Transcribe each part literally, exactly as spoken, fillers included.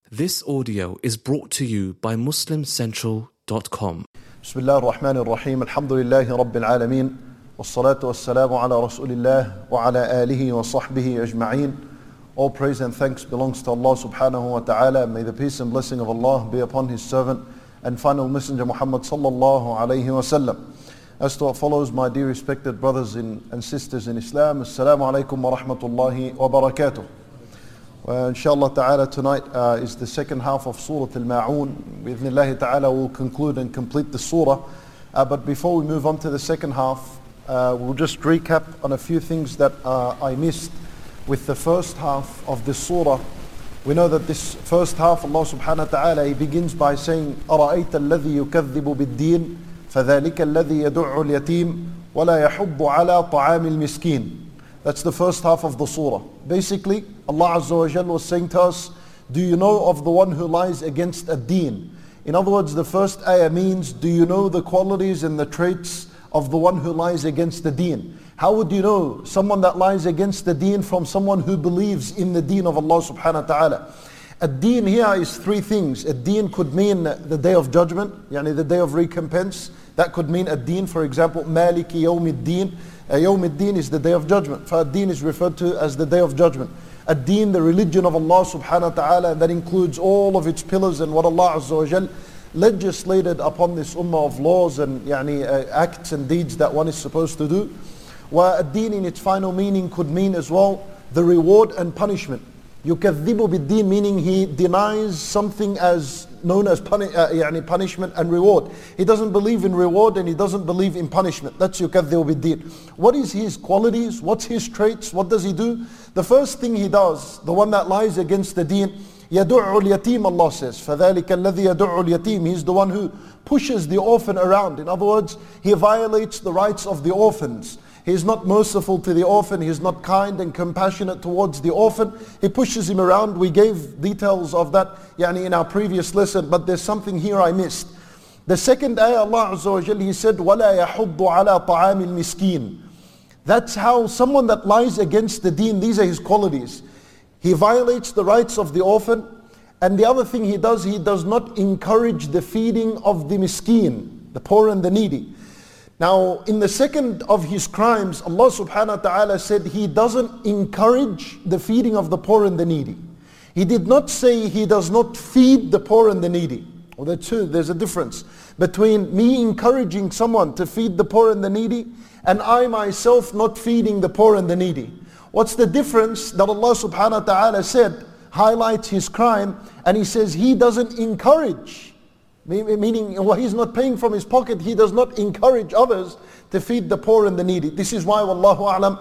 This audio is brought to you by muslim central dot com. بسم الله الرحمن الرحيم الحمد لله رب العالمين والصلاة والسلام على رسول الله وعلى آله وصحبه أجمعين. All praise and thanks belongs to Allah subhanahu wa ta'ala. May the peace and blessing of Allah be upon His servant and final messenger Muhammad sallallahu alayhi wa sallam. As to what follows, my dear respected brothers in, and sisters in Islam, Assalamu alaikum wa rahmatullahi wa barakatuh. Uh, inshallah ta'ala, tonight uh, is the second half of Surah Al-Ma'un. Bi-idhnillahi ta'ala, we'll conclude and complete the surah. Uh, but before we move on to the second half, uh, we'll just recap on a few things that uh, I missed with the first half of this surah. We know that this first half, Allah subhanahu wa ta'ala, He begins by saying, أَرَأَيْتَ الَّذِي يُكَذِّبُ بِالدِّينِ فَذَلِكَ الَّذِي يَدُعُّ الْيَتِيمِ وَلَا يَحُضُّ عَلَى طَعَامِ الْمِسْكِينِ. That's the first half of the surah. Basically, Allah Azza wa Jal was saying to us, do you know of the one who lies against a deen? In other words, the first ayah means, do you know the qualities and the traits of the one who lies against the deen? How would you know someone that lies against the deen from someone who believes in the deen of Allah subhanahu wa ta'ala? A deen here is three things. A deen could mean the day of judgment, yani the day of recompense. That could mean a deen, for example, Maliki Yawmiddin. Yawmiddin is the day of judgment. Fa-ad-din is referred to as the day of judgment. Ad-din, the religion of Allah subhanahu wa ta'ala, and that includes all of its pillars and what Allah Azza wa Jal legislated upon this ummah of laws and yani, uh, acts and deeds that one is supposed to do. Wa ad-din in its final meaning could mean as well the reward and punishment. Yukadhibu bid-din, meaning he denies something as known as puni- uh, yani punishment and reward. He doesn't believe in reward and he doesn't believe in punishment. That's yukadhibu bid-din. What is his qualities? What's his traits? What does he do? The first thing he does, the one that lies against the deen, يَدُعُّ الْيَتِيمِ, Allah says. فَذَلِكَ الَّذِي يَدُعُّ الْيَتِيمِ. He's the one who pushes the orphan around. In other words, he violates the rights of the orphans. He's not merciful to the orphan. He's not kind and compassionate towards the orphan. He pushes him around. We gave details of that yani, in our previous lesson, but there's something here I missed. The second ayah, Allah Azza wa Jalla, He said, وَلَا يَحُضُّ عَلَى طَعَامِ الْمِسْكِينِ. That's how someone that lies against the deen, these are his qualities. He violates the rights of the orphan. And the other thing he does, he does not encourage the feeding of the miskeen, the poor and the needy. Now, in the second of his crimes, Allah subhanahu wa ta'ala said he doesn't encourage the feeding of the poor and the needy. He did not say he does not feed the poor and the needy. Well, that's true. There's a difference between me encouraging someone to feed the poor and the needy and I myself not feeding the poor and the needy. What's the difference that Allah subhanahu wa ta'ala said highlights his crime, and He says he doesn't encourage, meaning well, he's not paying from his pocket, he does not encourage others to feed the poor and the needy. This is why, wallahu a'lam,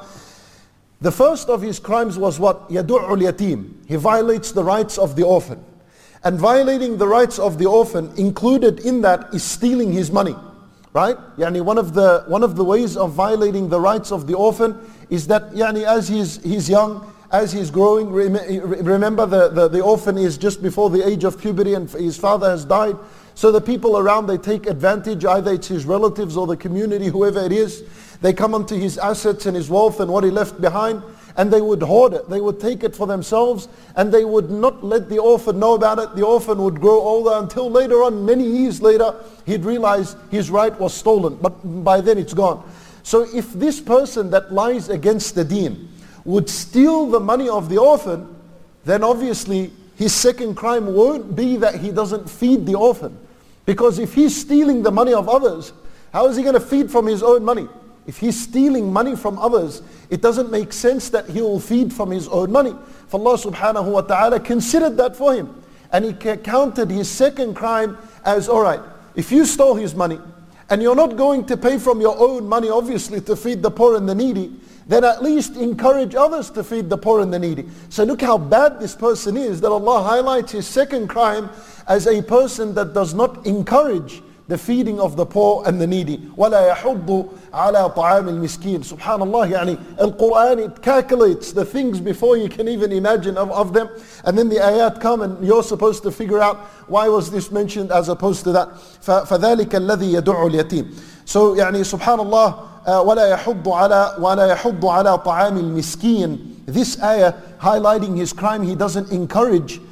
the first of his crimes was what? يَدُعُّ الْيَتِيمِ. He violates the rights of the orphan. And violating the rights of the orphan, included in that is stealing his money. Right? Yani one of the one of the ways of violating the rights of the orphan is that yani as he's he's young, as he's growing, remember the, the, the orphan is just before the age of puberty and his father has died. So the people around, they take advantage, either it's his relatives or the community, whoever it is. They come onto his assets and his wealth and what he left behind, and they would hoard it. They would take it for themselves, and they would not let the orphan know about it. The orphan would grow older until later on, many years later, he'd realize his right was stolen, but by then it's gone. So if this person that lies against the deen would steal the money of the orphan, then obviously his second crime won't be that he doesn't feed the orphan. Because if he's stealing the money of others, how is he going to feed from his own money? If he's stealing money from others, it doesn't make sense that he will feed from his own money. For Allah subhanahu wa ta'ala considered that for him. And He counted his second crime as, alright, if you stole his money, and you're not going to pay from your own money, obviously, to feed the poor and the needy, then at least encourage others to feed the poor and the needy. So look how bad this person is, that Allah highlights his second crime as a person that does not encourage the feeding of the poor and the needy. وَلَا يَحُضُّ عَلَى طَعَامِ الْمِسْكِينِ. Subhanallah, yani, Al-Quran, it calculates the things before you can even imagine of, of them. And then the ayat come and you're supposed to figure out why was this mentioned as opposed to that. فَذَلِكَ الَّذِي يَدُعُّ الْيَتِيمِ. So, yani, subhanallah, وَلَا يَحُضُّ عَلَى وَلَا يَحُضُّ عَلَى طَعَامِ الْمِسْكِينِ. This ayah highlighting his crime, he doesn't encourage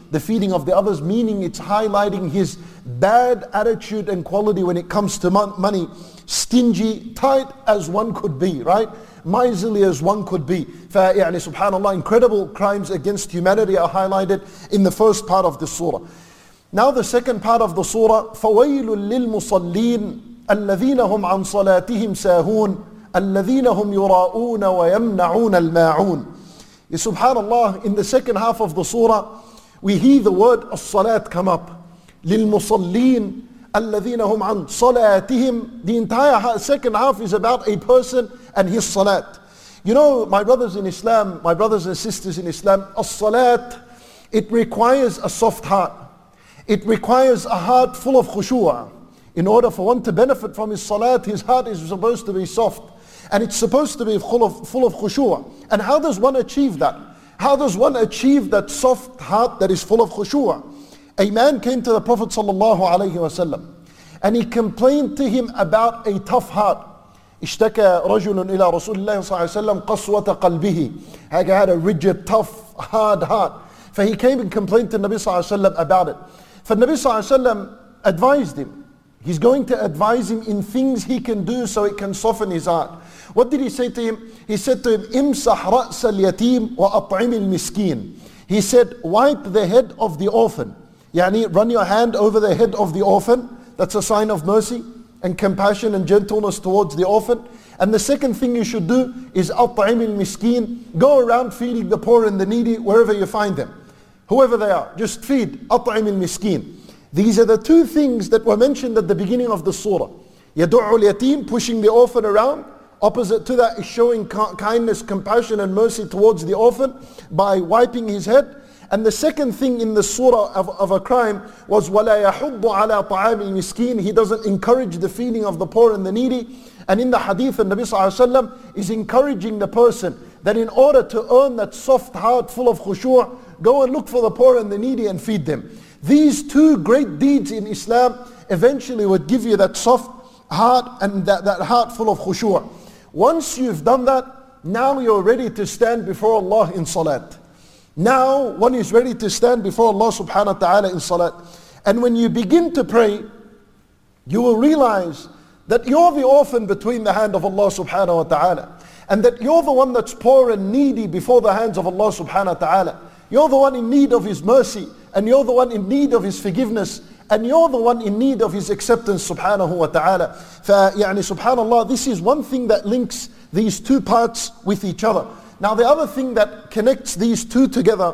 the feeding of the others, meaning it's highlighting his bad attitude and quality when it comes to mon- money. Stingy, tight as one could be, right? Miserly as one could be. فَيعني subhanallah, incredible crimes against humanity are highlighted in the first part of the surah. Now the second part of the surah, فَوَيْلٌ لِلْمُصَلِّينَ الَّذِينَ هُمْ عَنْ صَلَاتِهِمْ سَاهُونَ الَّذِينَ هُمْ يُرَاءُونَ وَيَمْنَعُونَ الْمَاعُونَ. Subhanallah, in the second half of the surah, we hear the word as-salat come up. لِلْمُصَلِّينَ الَّذِينَ هُمْ عَنْ صَلَاتِهِمْ. The entire second half is about a person and his salat. You know, my brothers in Islam, my brothers and sisters in Islam, as-salat, it requires a soft heart. It requires a heart full of khushu'ah. In order for one to benefit from his salat, his heart is supposed to be soft. And it's supposed to be full of, full of khushu'ah. And how does one achieve that? How does one achieve that soft heart that is full of khushu'ah? A man came to the Prophet sallallahu alaihi wasallam and he complained to him about a tough heart. اشتكى رجل إلى رسول الله صلى الله عليه وسلم قسوة قلبه. He had a rigid, tough, hard heart. So he came and complained to Nabi sallallahu alaihi wasallam about it. For Nabi sallallahu alaihi wasallam advised him. He's going to advise him in things he can do so it can soften his heart. What did he say to him? He said to him, امسح رأس اليتيم وأطعم المسكين. He said, wipe the head of the orphan. Yani, run your hand over the head of the orphan. That's a sign of mercy and compassion and gentleness towards the orphan. And the second thing you should do is أطعم المسكين. Go around feeding the poor and the needy wherever you find them. Whoever they are, just feed. أطعم المسكين. These are the two things that were mentioned at the beginning of the surah. يدع اليتيم, pushing the orphan around. Opposite to that is showing kindness, compassion and mercy towards the orphan by wiping his head. And the second thing in the surah of, of a crime was وَلَا يَحُضُّ عَلَى طَعَامِ الْمِسْكِينِ. He doesn't encourage the feeding of the poor and the needy. And in the hadith, the Nabi sallallahu alaihi wasallam is encouraging the person that in order to earn that soft heart full of khushu', go and look for the poor and the needy and feed them. These two great deeds in Islam eventually would give you that soft heart and that, that heart full of khushu'. Once you've done that, now you're ready to stand before Allah in salat. Now one is ready to stand before Allah subhanahu wa ta'ala in salat. And when you begin to pray, you will realize that you're the orphan between the hand of Allah subhanahu wa ta'ala. And that you're the one that's poor and needy before the hands of Allah subhanahu wa ta'ala. You're the one in need of His mercy. And you're the one in need of His forgiveness. And you're the one in need of His acceptance subhanahu wa ta'ala. فَيعني subhanallah, this is one thing that links these two parts with each other. Now the other thing that connects these two together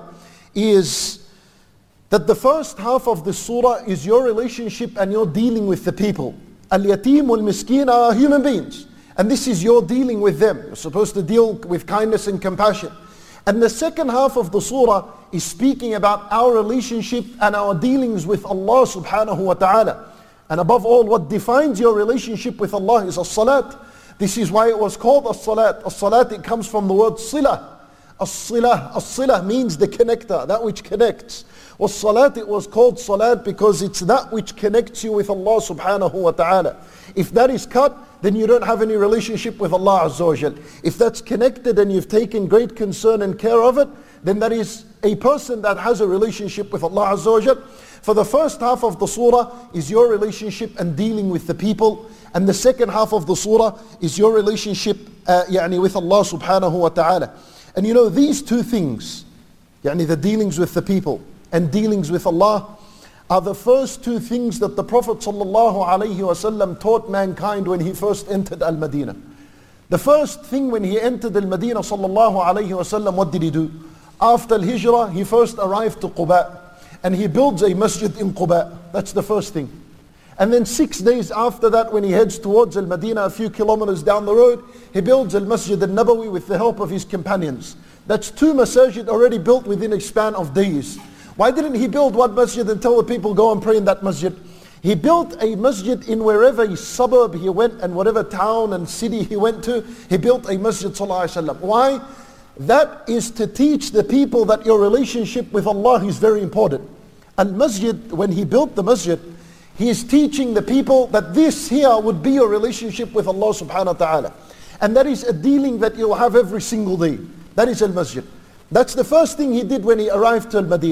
is that the first half of the surah is your relationship and your dealing with the people. Al-yatim wal-miskin are human beings. And this is your dealing with them. You're supposed to deal with kindness and compassion. And the second half of the surah is speaking about our relationship and our dealings with Allah subhanahu wa ta'ala. And above all, what defines your relationship with Allah is as-salat. This is why it was called as-salat. As-salat, it comes from the word silah. As-silah, as-silah means the connector, that which connects. Was-salat, it was called salat because it's that which connects you with Allah subhanahu wa ta'ala. If that is cut, then you don't have any relationship with Allah Azza wa Jal. If that's connected and you've taken great concern and care of it, then that is a person that has a relationship with Allah Azza wa Jal. For the first half of the surah is your relationship and dealing with the people. And the second half of the surah is your relationship uh, يعني with Allah subhanahu wa ta'ala. And you know, these two things, يعني the dealings with the people and dealings with Allah, are the first two things that the Prophet sallallahu alaihi wasallam taught mankind when he first entered Al-Madinah. The first thing when he entered Al-Madinah sallallahu alaihi wasallam, what did he do? After Al-Hijrah, he first arrived to Quba and he builds a masjid in Quba. That's the first thing. And then six days after that, when he heads towards Al-Madinah, a few kilometers down the road, he builds Al-Masjid Al-Nabawi with the help of his companions. That's two masajid already built within a span of days. Why didn't he build one masjid and tell the people go and pray in that masjid? He built a masjid in wherever suburb he went and whatever town and city he went to, he built a masjid sallallahu alaihi wasallam. Why? That is to teach the people that your relationship with Allah is very important. Al-Masjid, when he built the masjid, he is teaching the people that this here would be your relationship with Allah subhanahu wa ta'ala. And that is a dealing that you'll have every single day. That is Al-Masjid. That's the first thing he did when he arrived to Al-Madinah.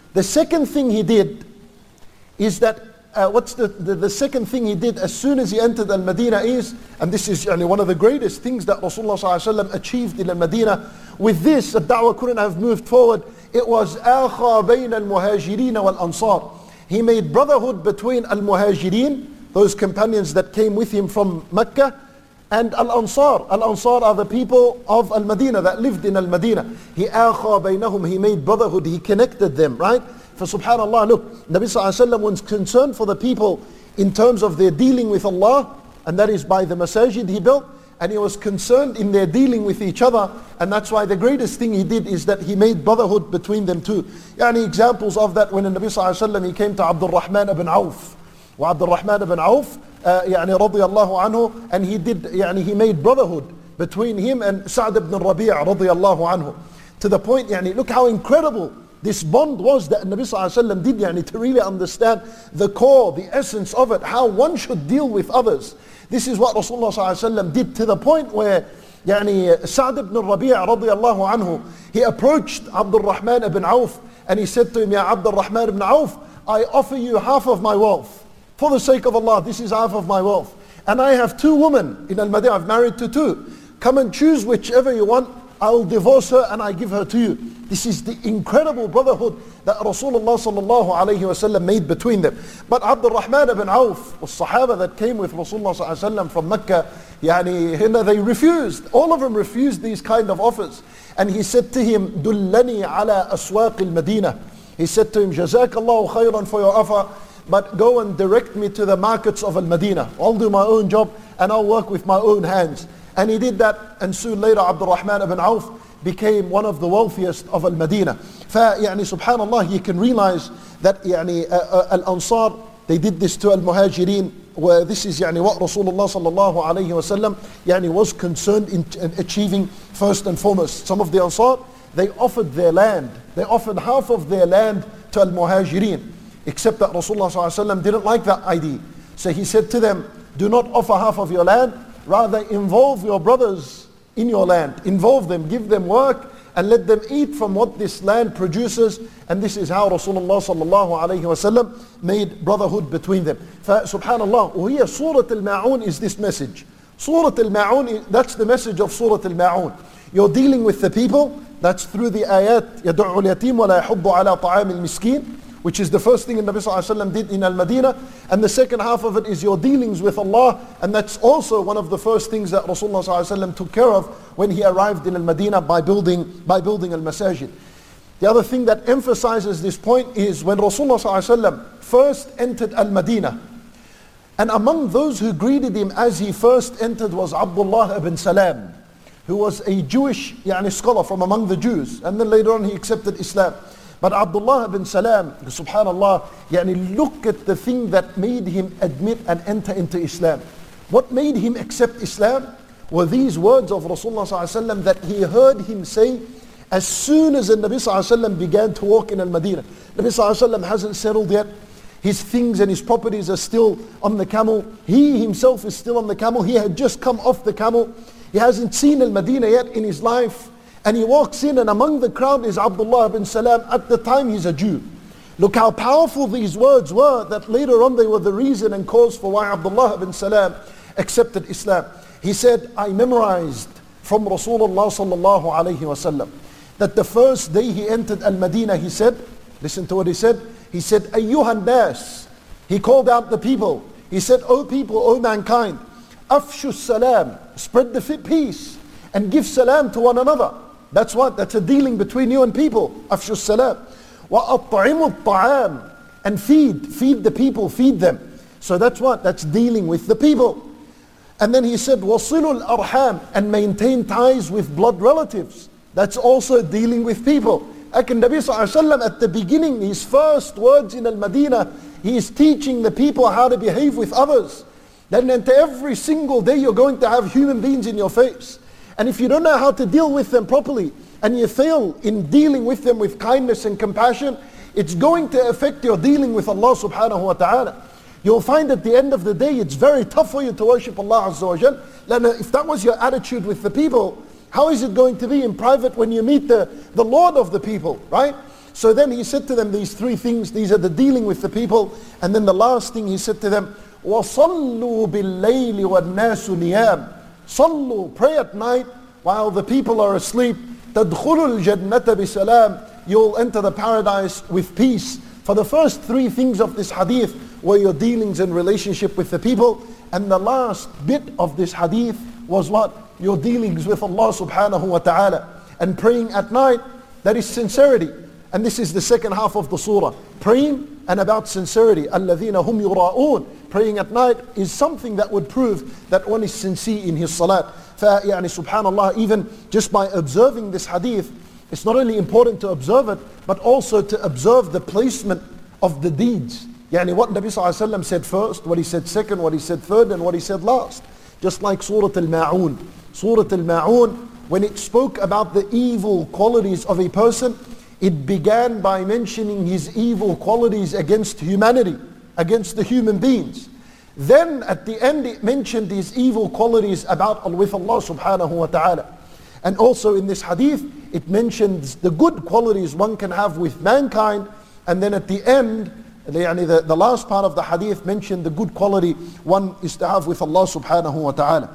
The second thing he did is that, uh, what's the, the, the second thing he did as soon as he entered Al-Madinah is, and this is yani, one of the greatest things that Rasulullah sallallahu alaihi wasallam achieved in Al-Madinah. With this, the da'wah couldn't have moved forward. It was آخَى بَيْنَ الْمُهَاجِرِينَ وَالْأَنصَارِ. He made brotherhood between Al-Muhajirin, those companions that came with him from Mecca, and Al-Ansar. Al-Ansar are the people of Al-Madinah that lived in Al-Madinah. He آخَى بَيْنَهُمْ. He made brotherhood. He connected them, right? For subhanAllah, look, Nabi sallallahu alaihi wasallam was concerned for the people in terms of their dealing with Allah, and that is by the masajid he built, and he was concerned in their dealing with each other, and that's why the greatest thing he did is that he made brotherhood between them too. Yani examples of that, when the Nabi sallallahu alaihi wasallam, he came to Abdul Rahman ibn Auf, wa Abdul Rahman ibn Auf, uh, yani radiyallahu anhu, and he did, yani he made brotherhood between him and Sa'd ibn Rabi' radiyallahu anhu, to the point, yani look how incredible this bond was that Nabi sallallahu alaihi wasallam did, yani, to really understand the core, the essence of it, how one should deal with others. This is what Rasulullah sallallahu alaihi wasallam did, to the point where yani, Sa'd ibn Rabi' radiyallahu anhu, he approached Abdul Rahman ibn Auf, and he said to him, Ya Abdul Rahman ibn Auf, I offer you half of my wealth. For the sake of Allah, this is half of my wealth. And I have two women in Al-Madinah, I've married to two. Come and choose whichever you want. I will divorce her and I give her to you. This is the incredible brotherhood that Rasulullah sallallahu alayhi wasallam made between them. But Abdul Rahman ibn Auf, the Sahaba that came with Rasulullah sallallahu alayhi wasallam from Mecca, yani, they refused. All of them refused these kind of offers. And he said to him, Dullani ala aswaq al-Madinah. He said to him, Jazakallahu khayran for your offer, but go and direct me to the markets of Al-Madinah. I'll do my own job and I'll work with my own hands. And he did that, and soon later Abdul Rahman ibn Auf became one of the wealthiest of Al-Madinah. فيعني subhanallah, you can realize that يعني, uh, uh, Al-Ansar, they did this to Al-Muhajirin, where this is يعني, what Rasulullah sallallahu alayhi wasallam يعني, was concerned in, in achieving first and foremost. Some of the Ansar, they offered their land. They offered half of their land to Al-Muhajirin, except that Rasulullah sallallahu alayhi wasallam didn't like that idea. So he said to them, do not offer half of your land, rather involve your brothers in your land. Involve them, give them work, and let them eat from what this land produces. And this is how Rasulullah sallallahu alayhi wasallam made brotherhood between them. Subhanallah, وهي Surah Al-Ma'un is this message. Surah Al-Ma'un, that's the message of Surah Al-Ma'un. You're dealing with the people, that's through the ayat, يَدُعُّ الْيَتِيمُ وَلَا يَحُضُّ عَلَى طَعَامِ الْمِسْكِينِ, which is the first thing Nabi sallallahu alaihi wasallam did in Al-Madinah. And the second half of it is your dealings with Allah. And that's also one of the first things that Rasulullah sallallahu alaihi wasallam took care of when he arrived in Al-Madinah by building, by building Al-Masajid. The other thing that emphasizes this point is when Rasulullah sallallahu alaihi wasallam first entered Al-Madinah, and among those who greeted him as he first entered was Abdullah ibn Salam, who was a Jewish yani, scholar from among the Jews. And then later on he accepted Islam. But Abdullah ibn Salam, subhanallah, yani look at the thing that made him admit and enter into Islam. What made him accept Islam were these words of Rasulullah sallallahu alaihi wasallam that he heard him say as soon as the Nabi sallallahu alaihi wasallam began to walk in Al-Madinah. Nabi sallallahu alaihi wasallam hasn't settled yet. His things and his properties are still on the camel. He himself is still on the camel. He had just come off the camel. He hasn't seen Al-Madinah yet in his life. And he walks in, and among the crowd is Abdullah ibn Salam. At the time he's a Jew. Look how powerful these words were, that later on they were the reason and cause for why Abdullah ibn Salam accepted Islam. He said, I memorized from Rasulullah sallallahu alayhi wasallam that the first day he entered Al-Madinah, he said, listen to what he said, he said, Ayyuhan nas, he called out the people. He said, O people, O mankind, afshu salam, spread the peace and give salam to one another. That's what, that's a dealing between you and people. Afshu salam. Wa at'imu ta'am, and feed, feed the people, feed them. So that's what, that's dealing with the people. And then he said, wasilul arham, and maintain ties with blood relatives. That's also dealing with people. Akin Nabi sallallahu alaihi wasallam at the beginning, his first words in Al-Madinah, he is teaching the people how to behave with others. Then into every single day you're going to have human beings in your face. And if you don't know how to deal with them properly, and you fail in dealing with them with kindness and compassion, it's going to affect your dealing with Allah subhanahu wa ta'ala. You'll find at the end of the day, it's very tough for you to worship Allah Azza wa Jal. If that was your attitude with the people, how is it going to be in private when you meet the, the Lord of the people, right? So then he said to them these three things. These are the dealing with the people. And then the last thing he said to them, وَصَلُّوا بِاللَّيْلِ وَالنَّاسُ نِيَامٌ. Sallu, pray at night while the people are asleep. تَدْخُلُوا الْجَنَّةَ بِسَلَامٍ. You'll enter the paradise with peace. For the first three things of this hadith were your dealings in relationship with the people. And the last bit of this hadith was what? Your dealings with Allah subhanahu wa ta'ala. And praying at night, that is sincerity. And this is the second half of the surah. Praying and about sincerity. الَّذِينَ هُمْ يُرَاءُونَ. Praying at night is something that would prove that one is sincere in his salat. فَيعني subhanallah, even just by observing this hadith, it's not only important to observe it, but also to observe the placement of the deeds. Yani what Nabi sallallahu alayhi wa sallam said first, what he said second, what he said third, and what he said last. Just like Surah Al-Ma'un. Surah Al-Ma'un, when it spoke about the evil qualities of a person, it began by mentioning his evil qualities against humanity, against the human beings. Then at the end it mentioned his evil qualities about with Allah subhanahu wa ta'ala. And also in this hadith, it mentions the good qualities one can have with mankind. And then at the end, the, the last part of the hadith mentioned the good quality one is to have with Allah subhanahu wa ta'ala.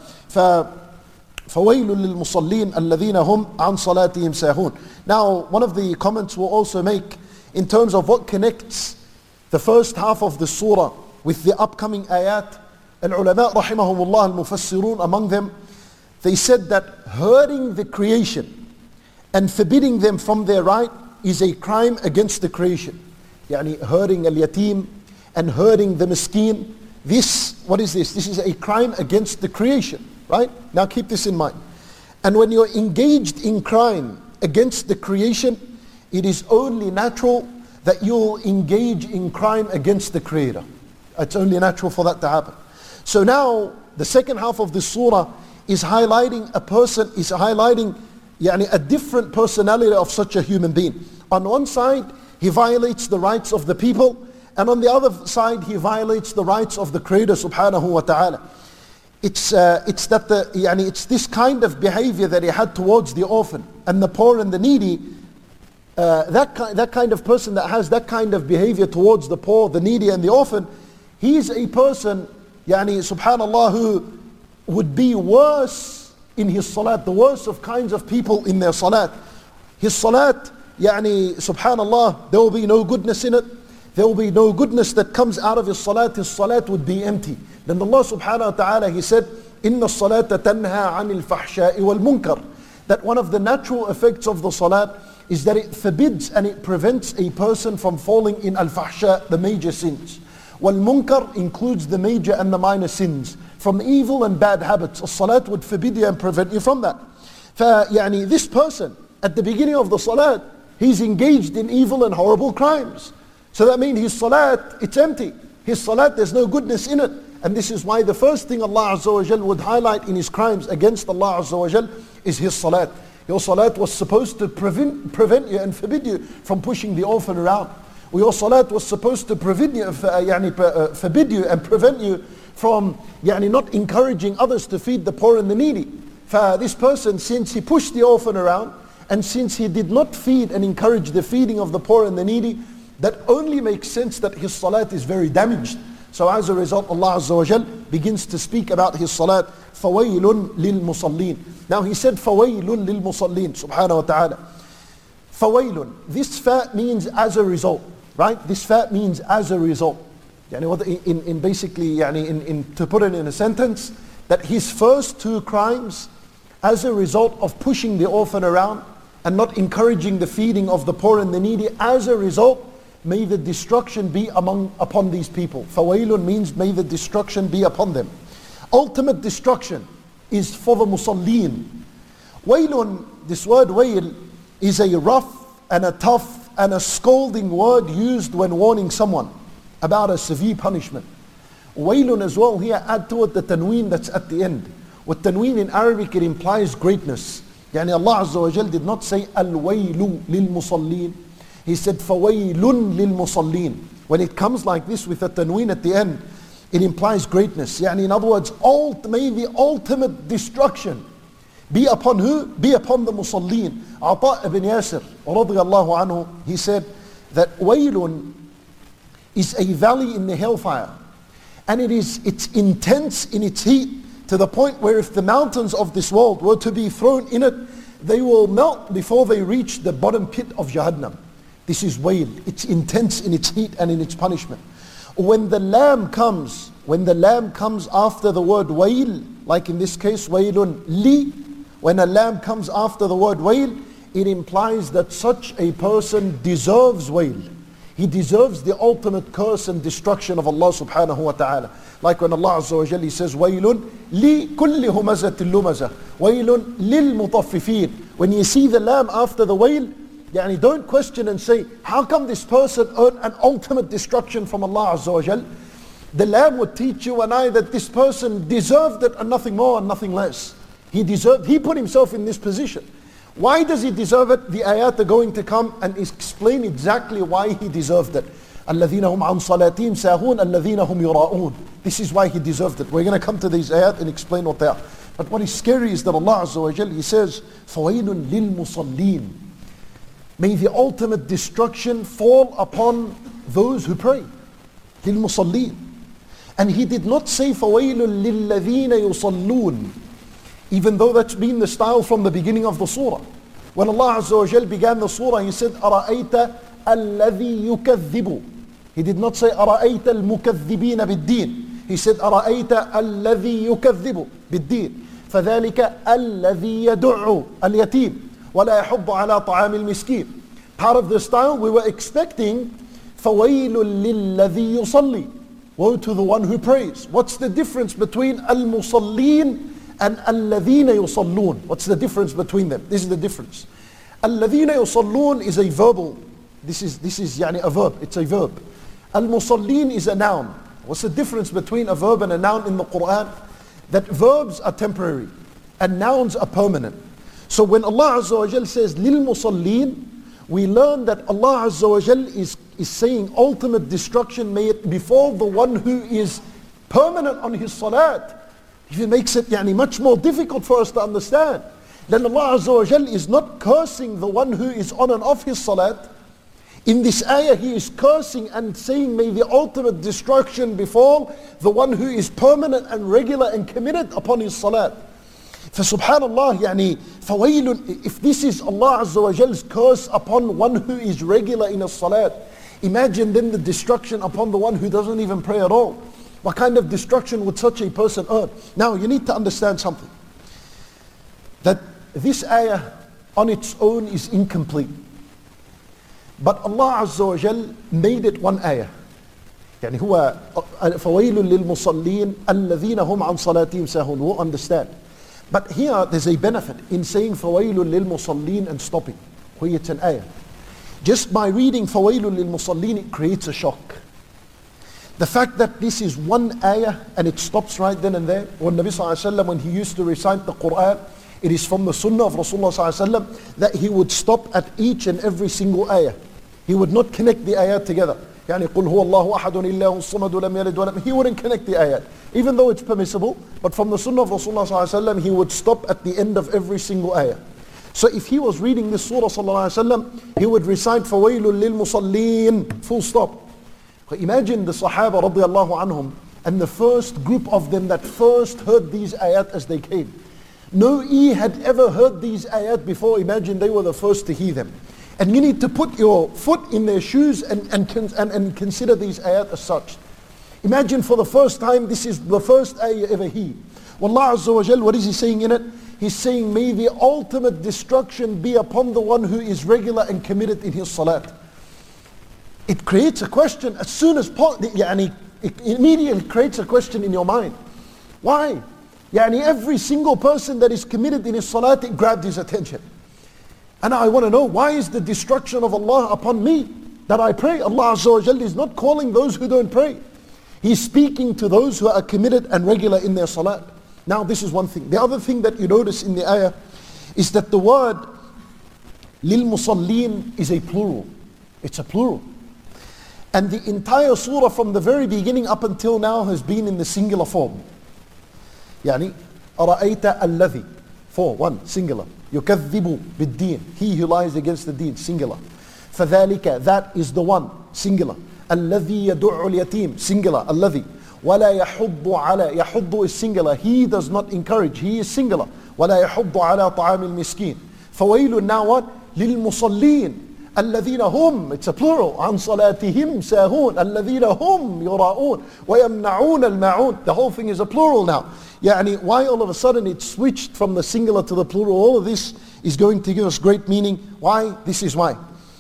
فَوَيْلٌ لِلْمُصَلِّينَ الَّذِينَ هُمْ عَنْ صَلَاتِهِمْ سَاهُونَ. Now, one of the comments we'll also make in terms of what connects the first half of the surah with the upcoming ayat. Al-ulama rahimahumullah al-mufassirun, among them, they said that hurting the creation and forbidding them from their right is a crime against the creation. Yani hurting al-yatim and hurting the miskeen. This, what is this? This is a crime against the creation, right? Now keep this in mind. And when you're engaged in crime against the creation, it is only natural that you'll engage in crime against the Creator. It's only natural for that to happen. So now, the second half of this surah is highlighting a person, is highlighting yani, a different personality of such a human being. On one side, he violates the rights of the people, and on the other side, he violates the rights of the Creator subhanahu wa ta'ala. It's, uh, it's, that the, yani, it's this kind of behavior that he had towards the orphan and the poor and the needy. Uh, that, ki- that kind of person that has that kind of behavior towards the poor, the needy and the orphan, he's a person, yani, subhanallah, who would be worse in his salat, the worst of kinds of people in their salat. His salat, yani, subhanallah, there will be no goodness in it. There will be no goodness that comes out of his salat. His salat would be empty. Then Allah subhanahu wa ta'ala, He said, إِنَّ الصَّلَاةَ تَنْهَى عَنِ الْفَحْشَاءِ وَالْمُنْكَرِ. That one of the natural effects of the salat is that it forbids and it prevents a person from falling in al-fahsha, the major sins. Wal-munkar includes the major and the minor sins. From evil and bad habits, a salat would forbid you and prevent you from that. فَيعني this person, at the beginning of the salat, he's engaged in evil and horrible crimes. So that means his salat, it's empty. His salat, there's no goodness in it. And this is why the first thing Allah Azza wa Jal would highlight in his crimes against Allah Azza wa Jal is his salat. Your salat was supposed to prevent, prevent you and forbid you from pushing the orphan around. Or your salat was supposed to prevent you, uh, yani, uh, forbid you and prevent you from yani, not encouraging others to feed the poor and the needy. For this person, since he pushed the orphan around, and since he did not feed and encourage the feeding of the poor and the needy, that only makes sense that his salat is very damaged. So as a result, Allah Azza wa Jal begins to speak about his salat. فَوَيْلٌ لِلْمُصَلِّينَ. Now he said فَوَيْلٌ لِلْمُصَلِّينَ subhanahu wa ta'ala. فَوَيْلٌ. This fa means as a result, right? This fa means as a result. Yani what in, in basically, yani in, in, to put it in a sentence, that his first two crimes, as a result of pushing the orphan around and not encouraging the feeding of the poor and the needy, as a result, may the destruction be among upon these people. Fawailun means may the destruction be upon them. Ultimate destruction is for the musallin. Wailun, this word wail, is a rough and a tough and a scolding word used when warning someone about a severe punishment. Wailun as well, here add to it the tanween that's at the end. With tanween in Arabic, it implies greatness. Yani Allah Azza wa Jal did not say al-wailu lil-musallin. He said fawailun lil-musallin. When it comes like this with a tanween at the end, it implies greatness. Yani in other words, ult, may the ultimate destruction Be upon who? Be upon the Musallin. Ata ibn Yasir, radiyallahu anhu, he said that Waylun is a valley in the hellfire. And it is, it's intense in its heat to the point where if the mountains of this world were to be thrown in it, they will melt before they reach the bottom pit of Jahannam. This is Wayl. It's intense in its heat and in its punishment. When the lamb comes, when the lamb comes after the word Wayl, like in this case, Waylun li, when a lamb comes after the word Wayl, it implies that such a person deserves Wayl. He deserves the ultimate curse and destruction of Allah subhanahu wa ta'ala. Like when Allah Azza wa Jalla says, وَيْلٌ لِكُلِّ هُمَزَةٍ لُمَزَةٍ وَيْلٌ لِلْمُطَفِّفِينَ. When you see the lamb after the wayl, yani don't question and say, how come this person earned an ultimate destruction from Allah Azza wa Jalla? The lamb would teach you and I that this person deserved it and nothing more and nothing less. He deserved, he put himself in this position. Why does he deserve it? The ayat are going to come and explain exactly why he deserved it. الَّذِينَ هُمْ عَنْ صَلَاتِهِمْ سَاهُونَ الَّذِينَ هُمْ يُرَاءُونَ. This is why he deserved it. We're going to come to these ayat and explain what they are. But what is scary is that Allah Azza wa Jalla, He says, فَوَيْلٌ لِلْمُصَلِّينَ. May the ultimate destruction fall upon those who pray. لِلْمُصَلِّينَ. And He did not say فَوَيْلٌ لِلَّذِينَ يُصَلُّونَ, even though that's been the style from the beginning of the surah. When Allah Azza wa Jal began the surah, He said, أَرَأَيْتَ الَّذِي يُكَذِّبُ. He did not say, أَرَأَيْتَ الْمُكَذِّبِينَ بِالدِّينِ. He said, أَرَأَيْتَ الَّذِي يُكَذِّبُ بِالدِّينِ. فَذَلِكَ الَّذِي يَدُعُّ الْيَتِيمِ وَلَا يَحُضُّ عَلَى طَعَامِ الْمِسْكِينِ. Part of the style we were expecting, فَوَيْلٌ لِلَّذِي يُصَلِّي. Woe to the one who prays. What's the difference between al-musallin and الَّذِينَ يُصَلُّونَ? What's the difference between them? This is the difference. الَّذِينَ يُصَلُّونَ is a verbal. This is, this is يعني a verb. It's a verb. Al-musallin is a noun. What's the difference between a verb and a noun in the Quran? That verbs are temporary and nouns are permanent. So when Allah Azza wa Jal says لِلْمُصَلِّينَ, we learn that Allah Azza wa Jal is, is saying ultimate destruction may it befall the one who is permanent on his salat. It makes it yani, much more difficult for us to understand. Then Allah Azza wa Jal is not cursing the one who is on and off his salat. In this ayah He is cursing and saying may the ultimate destruction befall the one who is permanent and regular and committed upon his salat. For subhanallah, yani, فَوَيْلٌ, if this is Allah Azza wa Jal's curse upon one who is regular in his salat, imagine then the destruction upon the one who doesn't even pray at all. What kind of destruction would such a person earn? Now you need to understand something. That this ayah on its own is incomplete. But Allah Azza wa Jal made it one ayah. يعني هو فَوَيْلٌ لِلْمُصَلِّينَ الَّذِينَ هُمْ عَنْ صَلَاتِهِمْ سَاهُونَ. We'll understand. But here there's a benefit in saying فَوَيْلٌ لِلْمُصَلِّينَ and stopping, where it's an ayah. Just by reading فَوَيْلٌ لِلْمُصَلِّينَ, it creates a shock. The fact that this is one ayah and it stops right then and there. When Nabi Sallallahu Alaihi Wasallam, when he used to recite the Quran, it is from the sunnah of Rasulullah Sallallahu Alaihi Wasallam that he would stop at each and every single ayah. He would not connect the ayat together. يعني قُلْ هُوَ اللَّهُ أَحَدٌ إِلَّهُ الصَّمَدُ لَمْ يَلِدْ وَلَمْ. He wouldn't connect the ayat, even though it's permissible. But from the sunnah of Rasulullah Sallallahu Alaihi Wasallam, he would stop at the end of every single ayah. So if he was reading this surah Sallallahu Alaihi Wasallam, he would recite فَوَيْلٌ لِلْمُصَلِّينَ, full stop. Imagine the Sahaba radiallahu anhum and the first group of them that first heard these ayat as they came. No ear had ever heard these ayat before. Imagine they were the first to hear them. And you need to put your foot in their shoes and, and, and, and consider these ayat as such. Imagine for the first time, this is the first ayah you ever hear. Wallah Azza wa Jal, what is He saying in it? He's saying, may the ultimate destruction be upon the one who is regular and committed in his salat. It creates a question as soon as possible. Yani, it immediately creates a question in your mind. Why? Yani every single person that is committed in his salat, it grabbed his attention. And I want to know, why is the destruction of Allah upon me that I pray? Allah Azza wa Jalla is not calling those who don't pray. He's speaking to those who are committed and regular in their salat. Now this is one thing. The other thing that you notice in the ayah is that the word لِلْمُصَلِّينَ is a plural. It's a plural. And the entire surah from the very beginning up until now has been in the singular form. يعني أرأيت الذي Four, one, singular. يُكَذِّبُ بِالدِّينِ. He who lies against the deen, singular. فَذَلِكَ, that is the one, singular. الَّذِي يَدُعُّ الْيَتِيمِ, singular, الَّذِي. وَلَا يَحُضُّ عَلَى, يَحُضُّ is singular, he does not encourage, he is singular. وَلَا يَحُضُّ عَلَى طَعَامِ الْمِسْكِينِ. فَوَيْلٌ, now what? لِلْمُصَلِّينَ الذين هم, it's a plural, عن صلاتهم ساهون الذين هم يراؤون ويمنعون الماعون. The whole thing is a plural now. يعني why all of a sudden it switched from the singular to the plural? All of this is going to give us great meaning. Why? This is why.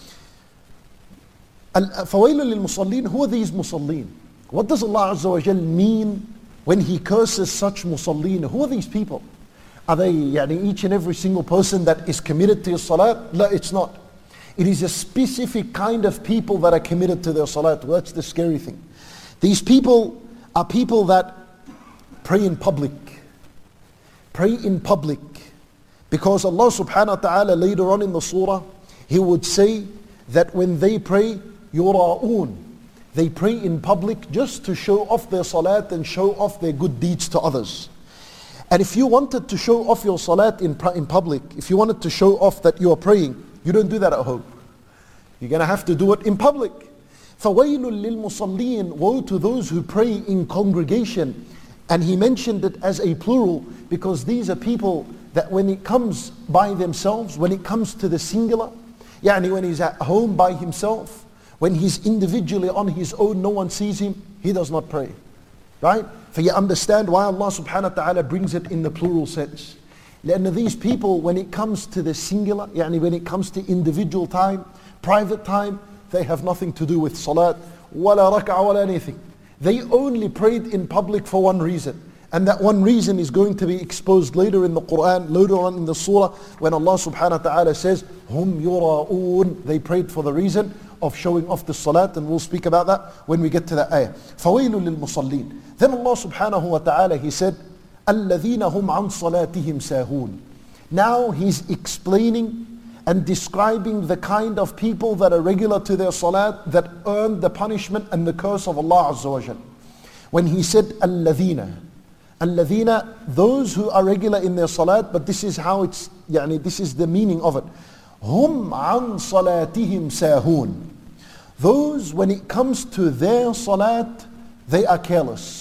فويل للمصلين. Who are these musallin? What does Allah Azza wa Jal mean when He curses such musallin? Who are these people? Are they يعني each and every single person that is committed to His salat? No, it's not. It is a specific kind of people that are committed to their salat. Well, that's the scary thing. These people are people that pray in public. Pray in public. Because Allah subhanahu wa ta'ala later on in the surah, He would say that when they pray, yura'un. They pray in public just to show off their salat and show off their good deeds to others. And if you wanted to show off your salat in, in public, if you wanted to show off that you are praying, you don't do that at home. You're going to have to do it in public. فَوَيْلٌ لِلْمُصَلِّينَ. Woe to those who pray in congregation. And he mentioned it as a plural because these are people that when it comes by themselves, when it comes to the singular, يعني when he's at home by himself, when he's individually on his own, no one sees him, he does not pray. Right? For you understand why Allah subhanahu wa ta'ala brings it in the plural sense. لأن these people, when it comes to the singular, يعني when it comes to individual time, private time, they have nothing to do with salat, ولا ركعة ولا anything. They only prayed in public for one reason. And that one reason is going to be exposed later in the Quran, later on in the surah, when Allah subhanahu wa ta'ala says, هُمْ يُرَاؤُونَ. They prayed for the reason of showing off the salat, and we'll speak about that when we get to that ayah. فَوَيْلٌ لِلْمُصَلِّينَ. Then Allah subhanahu wa ta'ala, He said, الَّذِينَ هُمْ عَنْ صَلَاتِهِمْ سَاهُونَ. Now He's explaining and describing the kind of people that are regular to their salat, that earn the punishment and the curse of Allah Azza wa Jal. When He said الَّذِينَ, الَّذِينَ, those who are regular in their salat, but this is how it's, يعني this is the meaning of it. هُمْ عَنْ صَلَاتِهِمْ سَاهُونَ. Those, when it comes to their salat, they are careless.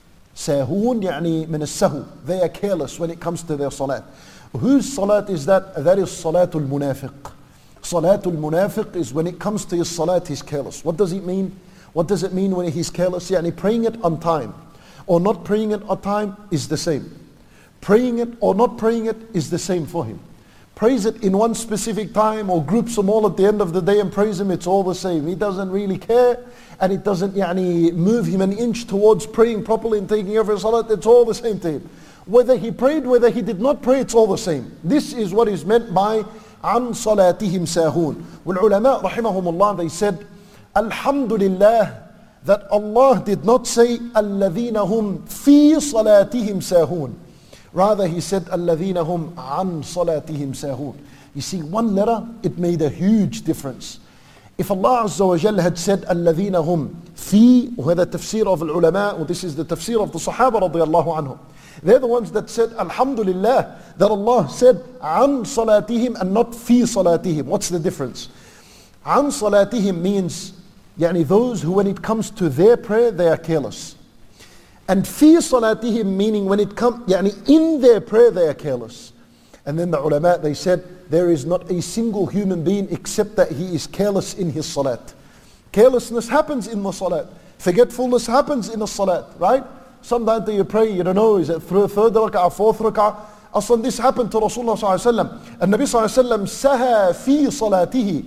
ساهون يعني من السهو. They are careless when it comes to their salat. Whose salat is that? That is salatul munafiq. Salatul munafiq is when it comes to his salat, he's careless. What does it mean? What does it mean when he's careless? Yani praying it on time or not praying it on time is the same. Praying it or not praying it is the same for him. Prays it in one specific time or groups them all at the end of the day and praise him, it's all the same. He doesn't really care, and it doesn't yani, move him an inch towards praying properly and taking every salat. It's all the same to him. Whether he prayed, whether he did not pray, it's all the same. This is what is meant by عَنْ صَلَاتِهِمْ سَاهُونَ. والعلماء رحمهم they said, Alhamdulillah, that Allah did not say الَّذِينَ هُمْ فِي صَلَاتِهِمْ سَاهُونَ. Rather He said الَّذِينَ هُمْ عَنْ صَلَاتِهِمْ سَاهُونَ. You see, one letter, it made a huge difference. If Allah Azza wa Jal had said الَّذِينَ هُمْ فِي, وهذا تفسير of العلماء, and this is the tafsir of the Sahaba radiallahu anhum. They're the ones that said Alhamdulillah, that Allah said عَنْ صَلَاتِهِمْ and not فِي صَلَاتِهِمْ. What's the difference? عَنْ صَلَاتِهِمْ means يعني those who when it comes to their prayer, they are careless. And fi salatihim meaning when it comes, yani in their prayer they are careless. And then the ulama, they said, there is not a single human being except that he is careless in his salat. Carelessness happens in the salat. Forgetfulness happens in the salat, right? Sometimes you pray, you don't know, is it third rak'ah, fourth rak'ah? Aslan, this happened to Rasulullah sallallahu alaihi wasallam. And Nabi sallallahu alaihi wasallam saha fi salatihi.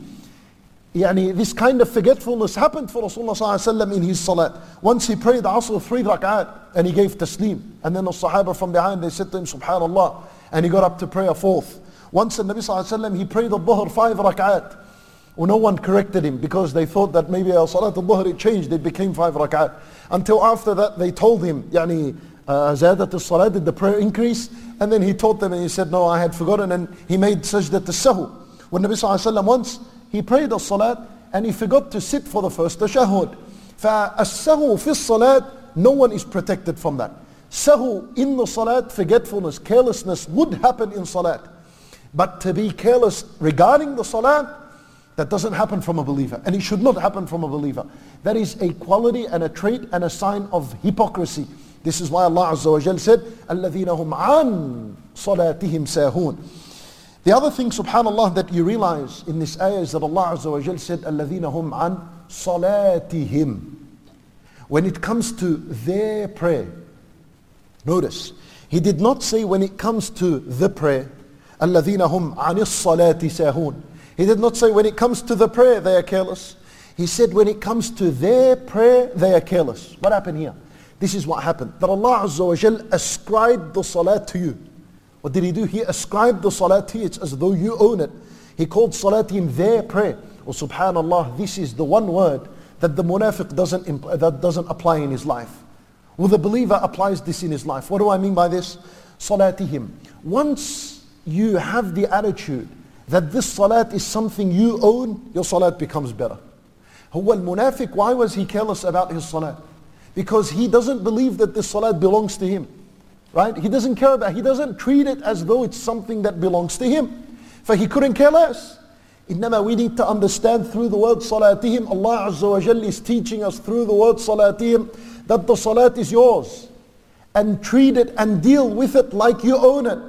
Yani this kind of forgetfulness happened for Rasulullah sallallahu alaihi wasallam in his salat. Once he prayed Asr three rak'at and he gave taslim. And then the Sahaba from behind, they said to him, Subhanallah. And he got up to pray a fourth. Once the Nabi sallallahu alaihi wasallam, he prayed al-Dhuhr five rak'at. Well, no one corrected him because they thought that maybe our salat al-Dhuhr, it changed, it became five rak'at. Until after that they told him, yani, zadat al-salat, did the prayer increase? And then he taught them and he said, no, I had forgotten, and he made sajdat al-sahu. When Nabi sallallahu alaihi wasallam once, he prayed the salat and he forgot to sit for the first tashahhud. فَالسَّهُ فِي الصَّلَاةِ, no one is protected from that. Sahu in the salat, forgetfulness, carelessness would happen in salat. But to be careless regarding the salat, that doesn't happen from a believer. And it should not happen from a believer. That is a quality and a trait and a sign of hypocrisy. This is why Allah Azza wa Jal said, الَّذِينَ هُمْ عَنْ صَلَاتِهِمْ سَاهُونَ. The other thing, subhanAllah, that you realize in this ayah is that Allah Azza wa Jal said, الَّذِينَ هُمْ عَنْ صَلَاتِهِمْ. When it comes to their prayer, notice, He did not say when it comes to the prayer, الَّذِينَ هُمْ عَنِ الصَّلَاةِ سَاهُونَ. He did not say when it comes to the prayer, they are careless. He said when it comes to their prayer, they are careless. What happened here? This is what happened. That Allah Azza wa Jal ascribed the salat to you. What did He do? He ascribed the salat to you. It's as though you own it. He called salatim their prayer. Oh, subhanallah, this is the one word that the munafiq doesn't, impl- that doesn't apply in his life. Well, the believer applies this in his life. What do I mean by this? Salatihim. Once you have the attitude that this salat is something you own, your salat becomes better. Huwa al-munafiq, why was he careless about his salat? Because he doesn't believe that this salat belongs to him. Right? He doesn't care about it. He doesn't treat it as though it's something that belongs to him. For he couldn't care less. Innama, we need to understand through the word salatihim, Allah Azza wa Jalla is teaching us through the word salatihim that the salat is yours. And treat it and deal with it like you own it.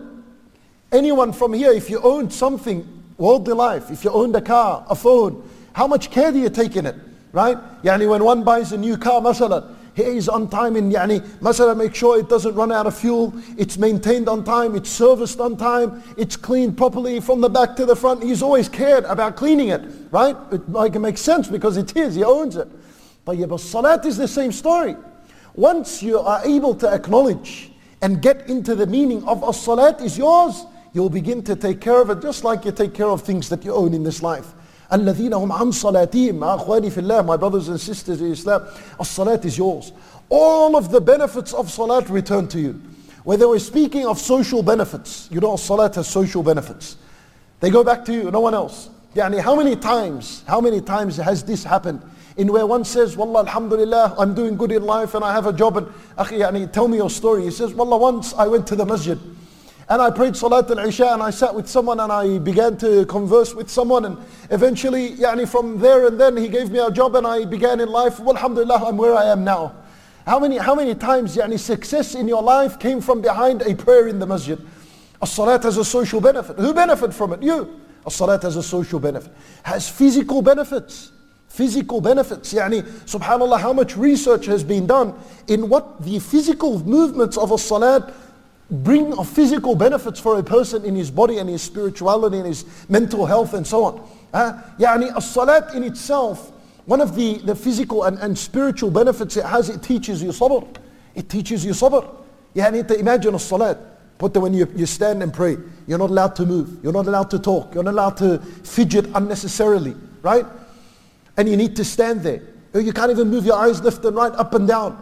Anyone from here, if you owned something, worldly life, if you owned a car, a phone, how much care do you take in it? Right? Yani when one buys a new car, masalan, he is on time in yani, masalan, make sure it doesn't run out of fuel, it's maintained on time, it's serviced on time, it's cleaned properly from the back to the front. He's always cared about cleaning it, right? It, like, it makes sense because it's his, he owns it. But yeah, but salat is the same story. Once you are able to acknowledge and get into the meaning of a salat is yours, you'll begin to take care of it just like you take care of things that you own in this life. الَّذِينَ هُمْ عَنْ صَلَاتِهِمْ أَخْوَانِي فِي اللَّهِ, my brothers and sisters in Islam, as-salat is yours. All of the benefits of salat return to you. Whether we're speaking of social benefits, you know salat has social benefits. They go back to you, no one else. Yani how many times, how many times has this happened? In where one says, Wallah, alhamdulillah, I'm doing good in life and I have a job and, akhi, yani, tell me your story. He says, Wallah, once I went to the masjid and I prayed Salat al-Isha and I sat with someone and I began to converse with someone and eventually, yani from there and then he gave me a job and I began in life. Well, alhamdulillah, I'm where I am now. How many, how many times yani success in your life came from behind a prayer in the masjid? As-salat has a social benefit. Who benefit from it? You. As-salat has a social benefit. Has physical benefits. Physical benefits. Yani, subhanAllah, how much research has been done in what the physical movements of as-salat bring of physical benefits for a person in his body and his spirituality and his mental health and so on. Uh, yani as-salat in itself, one of the, the physical and, and spiritual benefits it has, it teaches you sabr. It teaches you sabr. Yani to imagine as-salat. Put when you, you stand and pray, you're not allowed to move, you're not allowed to talk, you're not allowed to fidget unnecessarily, right? And you need to stand there. You can't even move your eyes left and right, up and down.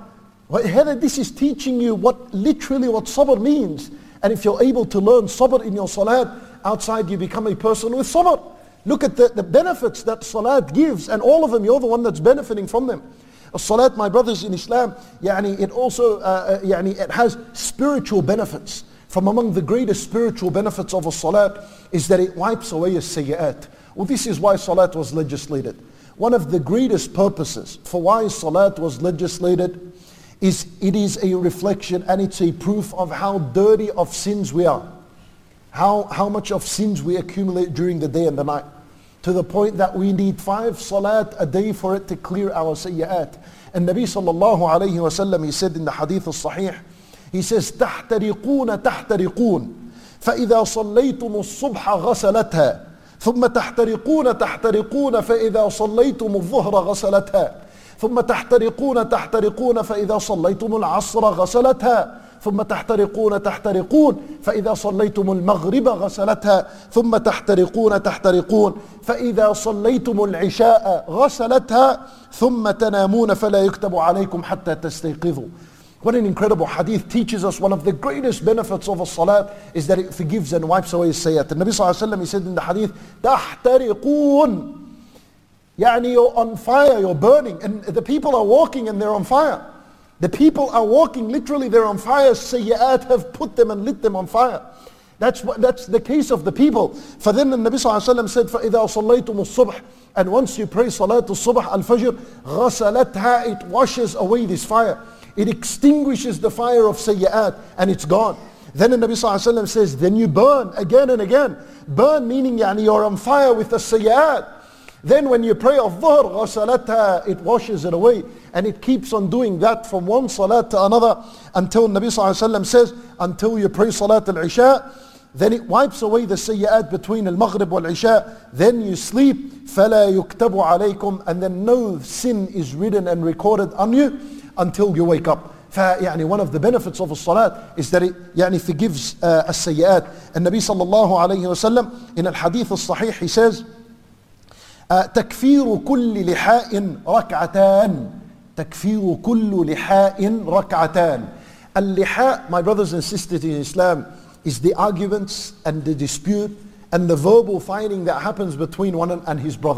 This is teaching you what literally what sabr means. And if you're able to learn sabr in your salat, outside you become a person with sabr. Look at the, the benefits that salat gives, and all of them, you're the one that's benefiting from them. Salat, my brothers in Islam, yani it also uh, yani it has spiritual benefits. From among the greatest spiritual benefits of a salat is that it wipes away a sayyat. Well, this is why salat was legislated. One of the greatest purposes for why salat was legislated is it is a reflection and it's a proof of how dirty of sins we are. How, how much of sins we accumulate during the day and the night. To the point that we need five salat a day for it to clear our sayyat. And Nabi sallallahu alayhi wa sallam, he said in the hadith al-sahih, he says, تحترقون تحترقون فإذا صليتم الصبح غسلتها ثم تحترقون تحترقون فإذا صليتم الظهر غسلتها ثم تحترقون تحترقون فإذا صليتم العصر غسلتها ثم تحترقون تحترقون فإذا صليتم المغرب غسلتها ثم تحترقون تحترقون فإذا صليتم العشاء غسلتها ثم تنامون فلا يكتب عليكم حتى تستيقظوا. What an incredible hadith teaches us one of the greatest benefits of a salat is that it forgives and wipes away sayyat. The Nabi sallallahu alayhi wa sallam, he said in the hadith, تحترقون, يعني you're on fire, you're burning, and the people are walking and they're on fire. The people are walking, literally they're on fire. Sayyat have put them and lit them on fire. That's what, that's the case of the people. For then the Nabi sallallahu alayhi wa sallam said, فَإِذَا صَلَّيْتُمُ الصُّبْحِ, and once you pray Salatul Subh al-Fajr, غَسَلَتْهَا, it washes away this fire. It extinguishes the fire of sayyat and it's gone. Then the Nabi sallallahu alayhi wa sallam says, then you burn again and again. Burn meaning yani you're on fire with the sayyat. Then when you pray al-Dhuhr, غَسَلَتْهَا, it washes it away. And it keeps on doing that from one salat to another until Nabi sallallahu alayhi wa sallam says, until you pray Salat al-Isha, then it wipes away the sayyat between al-Maghrib wal-Isha. Then you sleep, فَلَا يُكْتَبُ عَلَيْكُمْ, and then no sin is written and recorded on you until you wake up. فيعني one of the benefits of a salat is that it يعني forgives uh, as-sayyat. And Nabi sallallahu alayhi wa sallam in al-hadith al-sahih, he says, تكفير كل لحاء ركعتان. تكفير كل لحاء ركعتان. Al-liha, my brothers and sisters in Islam, is the arguments and the dispute and the verbal fighting that happens between one and his brother.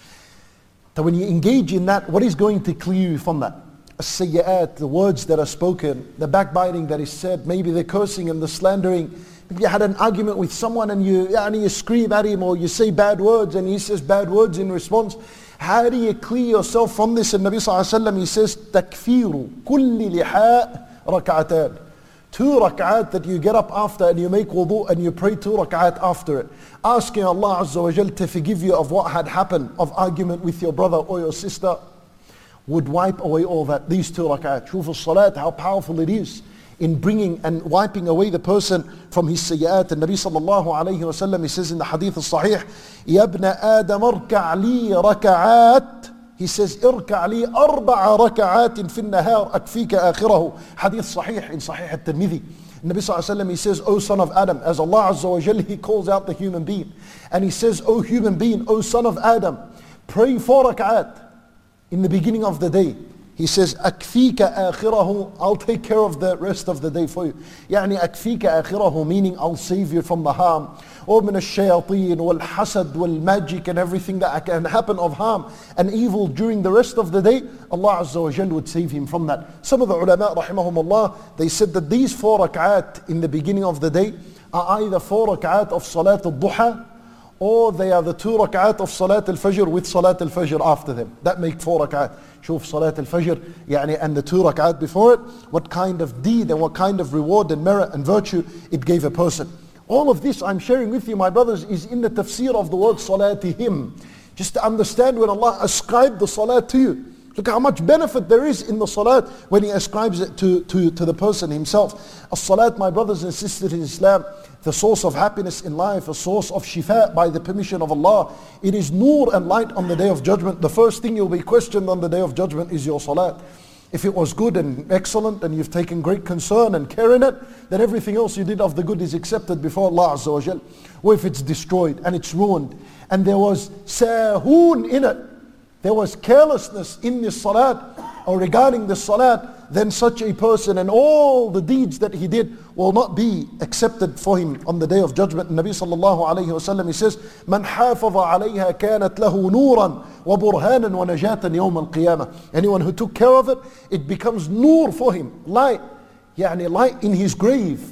So when you engage in that, what is going to clear you from that? As-sayyat, the words that are spoken, the backbiting that is said, maybe the cursing and the slandering. Maybe you had an argument with someone and you, and you scream at him, or you say bad words and he says bad words in response. How do you clear yourself from this? And Nabi sallallahu alayhi wa sallam, he says, تَكْفِيرُ كُلِّ لِحَاء رَكَعَتَانِ. Two rak'at that you get up after and you make wudu and you pray two rak'at after it. Asking Allah Azza wa Jal to forgive you of what had happened, of argument with your brother or your sister, would wipe away all that. These two rak'at. Shuf al-salat, how powerful it is in bringing and wiping away the person from his sayyat. And Nabi sallallahu alayhi wa sallam, he says in the hadith al-sahih, يَا ابْنَ آدَمَ ارْكَعْ لِي رَكَعَاتٍ. He says, اركع لي أربع ركعات في النهار أكفيك آخره. Hadith sahih in Sahih al-Tirmidhi. Nabi sallallahu alayhi wa sallam, he says, O son of Adam, as Allah Azza wa Jal, he calls out the human being. And he says, O human being, O son of Adam, pray four rak'at in the beginning of the day. He says, أكفيك آخره, I'll take care of the rest of the day for you. يعني أكفيك آخره, meaning I'll save you from the harm. Or من الشياطين والحسد والmagic and everything that can happen of harm and evil during the rest of the day, Allah Azza wa Jal would save him from that. Some of the ulama, rahimahumullah, they said that these four rak'at in the beginning of the day are either four rak'at of Salat al-Duha, or they are the two rak'at of Salat al-Fajr with Salat al-Fajr after them. That make four rak'at. Shuf Salat al-Fajr, يعني, and the two rak'at before it, what kind of deed and what kind of reward and merit and virtue it gave a person. All of this I'm sharing with you, my brothers, is in the tafsir of the word salatihim. Just to understand when Allah ascribed the salat to you. Look how much benefit there is in the salat when He ascribes it to, to, to the person himself. As-salat, my brothers and sisters in Islam, the source of happiness in life, a source of shifa by the permission of Allah. It is nur and light on the day of judgment. The first thing you'll be questioned on the day of judgment is your salat. If it was good and excellent and you've taken great concern and care in it, then everything else you did of the good is accepted before Allah Azza wa Jal. Or if it's destroyed and it's ruined and there was sahoon in it, there was carelessness in this salat or regarding the salat, then such a person and all the deeds that he did will not be accepted for him on the day of judgment. And Nabi sallallahu alayhi wa sallam, he says, "Man hafaza alayha kanat lahu nuran wa burhanan wa najatan yawm al-qiyamah." Anyone who took care of it, it becomes nur for him, light, yani light in his grave.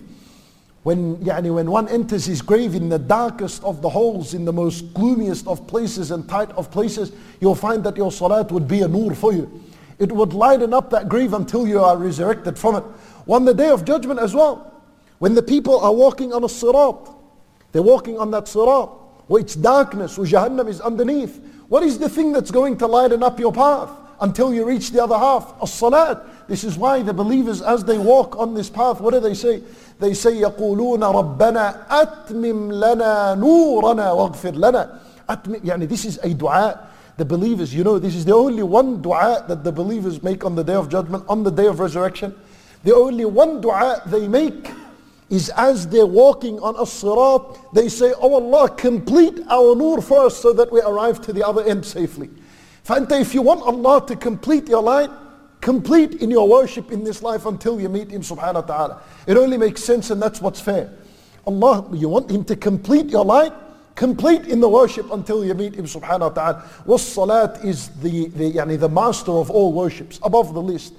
When, yani when one enters his grave in the darkest of the holes, in the most gloomiest of places and tight of places, you'll find that your salat would be a nur for you. It would lighten up that grave until you are resurrected from it. On the day of judgment as well, when the people are walking on a sirat, they're walking on that sirat, where it's darkness, where Jahannam is underneath. What is the thing that's going to lighten up your path until you reach the other half? As-salat. This is why the believers, as they walk on this path, what do they say? They say, يَقُولُونَ رَبَّنَا أَتْمِمْ لَنَا نُورَنَا وَاغْفِرْ لَنَا. أتمم, يعني this is a dua. The believers, you know, this is the only one dua that the believers make on the day of judgment, on the day of resurrection. The only one dua they make is as they're walking on as-sirat, they say, "Oh Allah, complete our nur first so that we arrive to the other end safely." فأنت, if you want Allah to complete your light, complete in your worship in this life until you meet Him subhanahu wa ta'ala. It only makes sense, and that's what's fair. Allah, you want Him to complete your light, complete in the worship until you meet Him subhanahu wa ta'ala. Was salat is the, the, yani the master of all worships, above the list.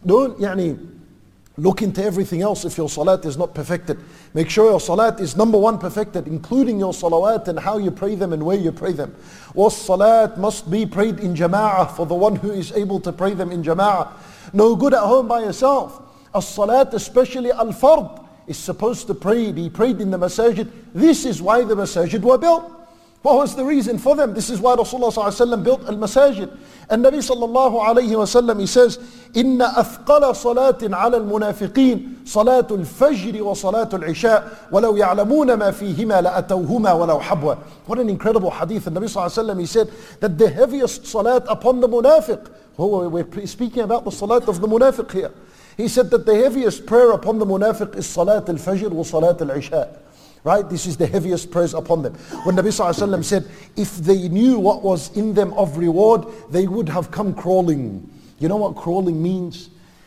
don't يعني, look into everything else if your salat is not perfected. Make sure your salat is number one perfected, including your salawat and how you pray them and where you pray them. Was salat must be prayed in jama'ah for the one who is able to pray them in jama'ah. No good at home by yourself. As-salat, especially al-fard, is supposed to pray, be prayed in the masajid. This is why the masajid were built. What was the reason for them? This is why Rasulullah sallallahu alaihi wasallam built al-masajid. And Nabi sallallahu alayhi wasallam, he says, إِنَّ أَثْقَلَ صَلَاةٍ عَلَى الْمُنَافِقِينَ صَلَاةُ الْفَجْرِ وَصَلَاةُ الْعِشَاءِ وَلَوْ يَعْلَمُونَ مَا فِيهِمَا لَأَتَوْهُمَا وَلَوْ حَبْوَةً. What an incredible hadith. And Nabi sallallahu alayhi wasallam, he said that the heaviest salat upon the munafiq, oh, we're speaking about the salat of the munafiq here. He said that the heaviest prayer upon the munafiq is salat al-fajr wa salat al-isha. Right? This is the heaviest prayers upon them. When Nabi sallallahu alaihi wasallam said, if they knew what was in them of reward, they would have come crawling. You know what crawling means?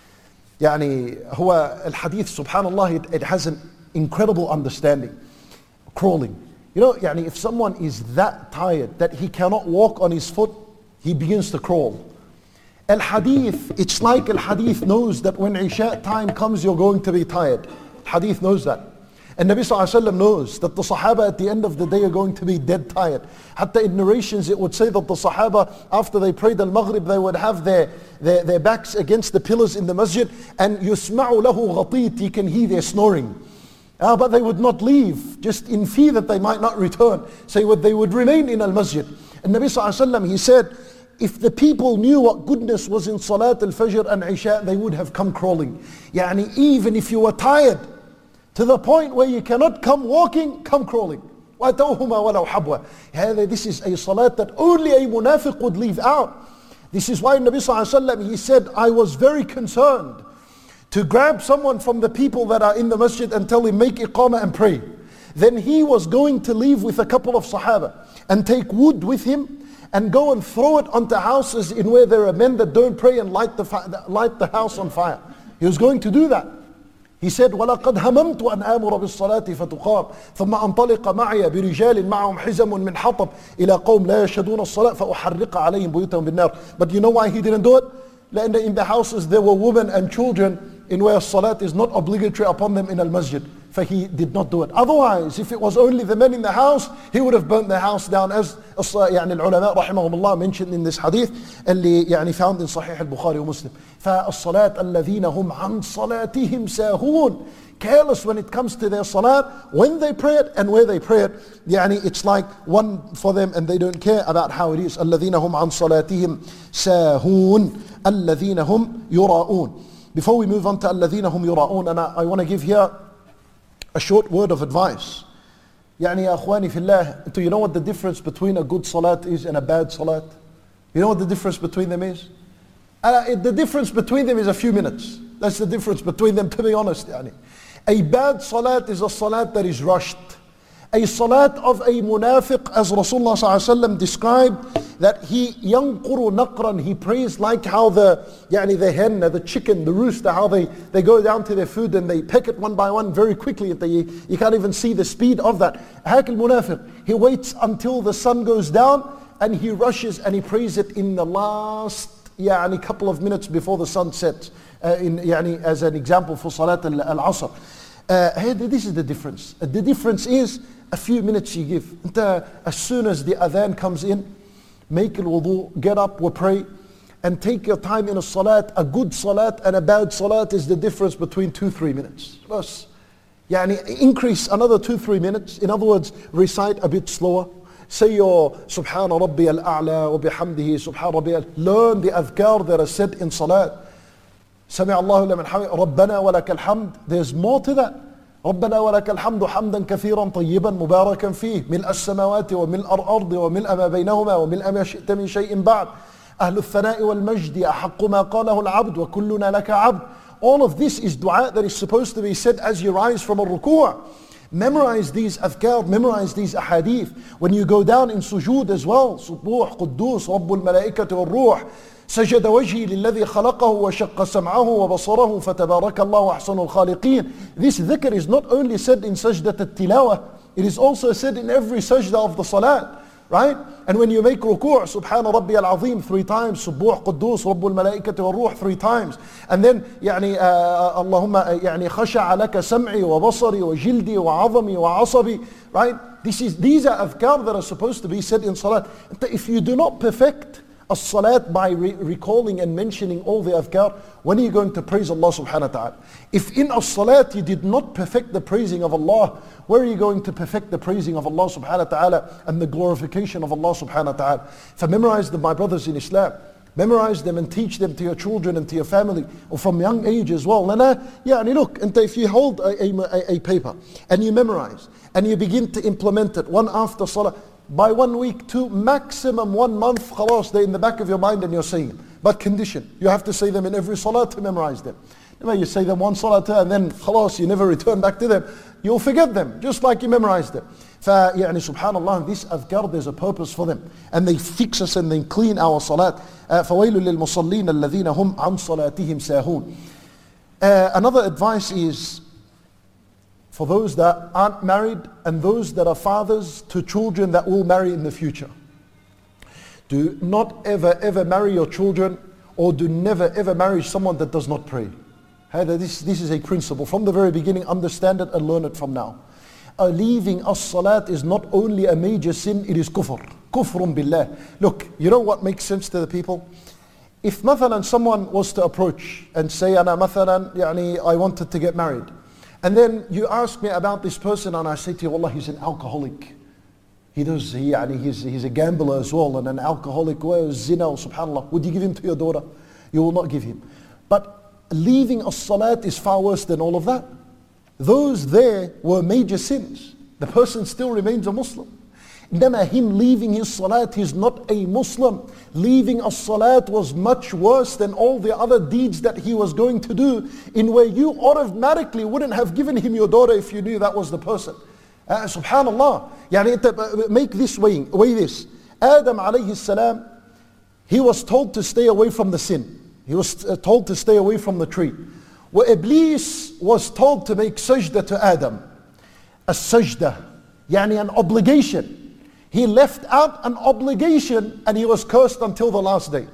يعني هو الحديث subhanallah, it, it has an incredible understanding. Crawling. You know, يعني if someone is that tired that he cannot walk on his foot, he begins to crawl. Al-hadith, it's like al-hadith knows that when Isha time comes, you're going to be tired. Hadith knows that. And Nabi sallallahu alaihi wasallam knows that the Sahaba at the end of the day are going to be dead tired. Hatta in narrations it would say that the Sahaba, after they prayed al-Maghrib, they would have their, their, their backs against the pillars in the masjid, and yusma'u lahu ghatit, you can hear their snoring. Uh, but they would not leave, just in fear that they might not return. So they would remain in al-masjid. And Nabi sallallahu alaihi wasallam, he said, if the people knew what goodness was in Salat al-Fajr and Isha, they would have come crawling. Yani even if you were tired, to the point where you cannot come walking, come crawling. وَأَتَوْهُمَا وَلَوْ حَبْوَةً. This is a salat that only a munafiq would leave out. This is why Nabi sallallahu alaihi wasallam, he said, I was very concerned to grab someone from the people that are in the masjid and tell him, make iqamah and pray. Then he was going to leave with a couple of sahaba and take wood with him and go and throw it onto houses in where there are men that don't pray and light the, light the house on fire. He was going to do that. He said, وَلَقَدْ هَمَمْتُ أَنْ آمُرَ بِالصَّلَاةِ فَتُقَامْ ثُمَّ أَنْطَلِقَ مَعِيَ بِرِجَالٍ مَعَهُمْ حِزَمٌ مِّنْ حَطَبٍ إِلَى قَوْمٍ لَا يَشْهَدُونَ الصَّلَاةَ فَأُحَرِّقَ عَلَيْهِمْ بُيُوتَهُمْ بِالنَّارِ. But you know why he didn't do it? لأن in the houses there were women and children in where salat is not obligatory upon them in al-masjid. For he did not do it. Otherwise, if it was only the men in the house, he would have burnt the house down, as يعني العلماء رحمهم الله mentioned in this hadith اللي يعني found in Sahih al-Bukhari wa Muslim. فالصلاة الذين هم عن صلاتهم ساهون. Careless when it comes to their salat, when they pray it and where they pray it. يعني it's like one for them and they don't care about how it is. الذين هم عن صلاتهم ساهون الذين هم يراؤون. Before we move on to الذين هم يراؤون, and I, I want to give here a short word of advice. يعني يا أخواني في الله, do you know what the difference between a good salat is and a bad salat? You know what the difference between them is? Uh, it, the difference between them is a few minutes. That's the difference between them, to be honest. يعني. A bad salat is a salat that is rushed. A salat of a munafiq, as Rasulullah sallallahu alaihi wasallam described, that he yanquru naqran, he prays like how the يعني the hen, the chicken, the rooster, how they, they go down to their food and they peck it one by one very quickly. They, you can't even see the speed of that. Hak al-munafiq, he waits until the sun goes down and he rushes and he prays it in the last يعني couple of minutes before the sun sets. Uh, in, يعني, as an example for Salat al-Asr. Uh, this is the difference. Uh, the difference is a few minutes you give. And, uh, as soon as the adhan comes in, make al-wudu, get up, we pray, and take your time in a salat. A good salat and a bad salat is the difference between two, three minutes. Plus, يعني, increase another two, three minutes. In other words, recite a bit slower. Say your Subhana Rabbi al-A'la wa bihamdihi Subhana Rabbi al. Learn the adhkar that are said in salat. سمع الله لمن حمده ربنا ولك الحمد. There's more to that. ربنا ولك الحمد حمدا كثيرا طيبا مباركا فيه ملء السماوات وملء الأرض وملء ما بينهما وملء ما شئت من شيء بعد أهل الثناء والمجد أحق ما قاله العبد وكلنا لك عبد. All of this is dua that is supposed to be said as you rise from a ruku'. Memorize these adhkar, memorize these ahadith. When you go down in sujood as well, Subuh, Quddus, Rabbul Malaikati wal Ruh, سجد وجهي للذي خلقه وشق سمعه وبصره فتبارك الله أحسن الخالقين. This dhikr is not only said in sajdat al-tilawah, it is also said in every sajda of the salat. right? And when you make ruku', Subhana Rabbi al-Azim three times, Subuh Quddus Rabbul Malaikati wa Ruh three times, and then يعني uh, Allahumma يعني خشع لك سمعي وبصري وجلدي وعظمي وعصبي, right? This is, these are adhkar that are supposed to be said in salat. If you do not perfect as-salat by re- recalling and mentioning all the adhkar, when are you going to praise Allah subhanahu wa ta'ala? If in as-salat you did not perfect the praising of Allah, where are you going to perfect the praising of Allah subhanahu wa ta'ala and the glorification of Allah subhanahu wa ta'ala? So memorize them, my brothers in Islam. Memorize them and teach them to your children and to your family, or from young age as well. And uh, yeah, and look, and if you hold a, a, a paper and you memorize and you begin to implement it one after salah, by one week, two, maximum one month, khalas, they're in the back of your mind and you're saying them. But condition, you have to say them in every salah to memorize them. You say them one salah and then khalas, you never return back to them. You'll forget them, just like you memorized them. فيعني subhanallah, these adhkar, there's a purpose for them. And they fix us and they clean our salat. فَوَيْلٌ لِلْمُصَلِّينَ الَّذِينَ هُمْ عَنْ صَلَاتِهِمْ سَاهُونَ. Uh, another advice is for those that aren't married and those that are fathers to children that will marry in the future. Do not ever ever marry your children, or do never ever marry someone that does not pray. This, this is a principle. From the very beginning, understand it and learn it from now. Uh, leaving as-salat is not only a major sin, it is kufr. Kufrun billah. Look, you know what makes sense to the people? If mathalan someone was to approach and say, Ana mathalan, yani, I wanted to get married. And then you ask me about this person and I say to you, Wallah, he's an alcoholic. He does, he, yani, he's, he's a gambler as well and an alcoholic, well, zina, subhanallah. Would you give him to your daughter? You will not give him. But leaving as-salat is far worse than all of that. Those there were major sins. The person still remains a Muslim. Inama him leaving his salat, he's not a Muslim. Leaving as-salat was much worse than all the other deeds that he was going to do, in where you automatically wouldn't have given him your daughter if you knew that was the person. Uh, Subhanallah. Yani, make this way, weigh this. Adam alayhi salam, he was told to stay away from the sin. He was told to stay away from the tree. Where Iblis was told to make sajda to Adam. A sajda, yani an obligation. He left out an obligation and he was cursed until the last day.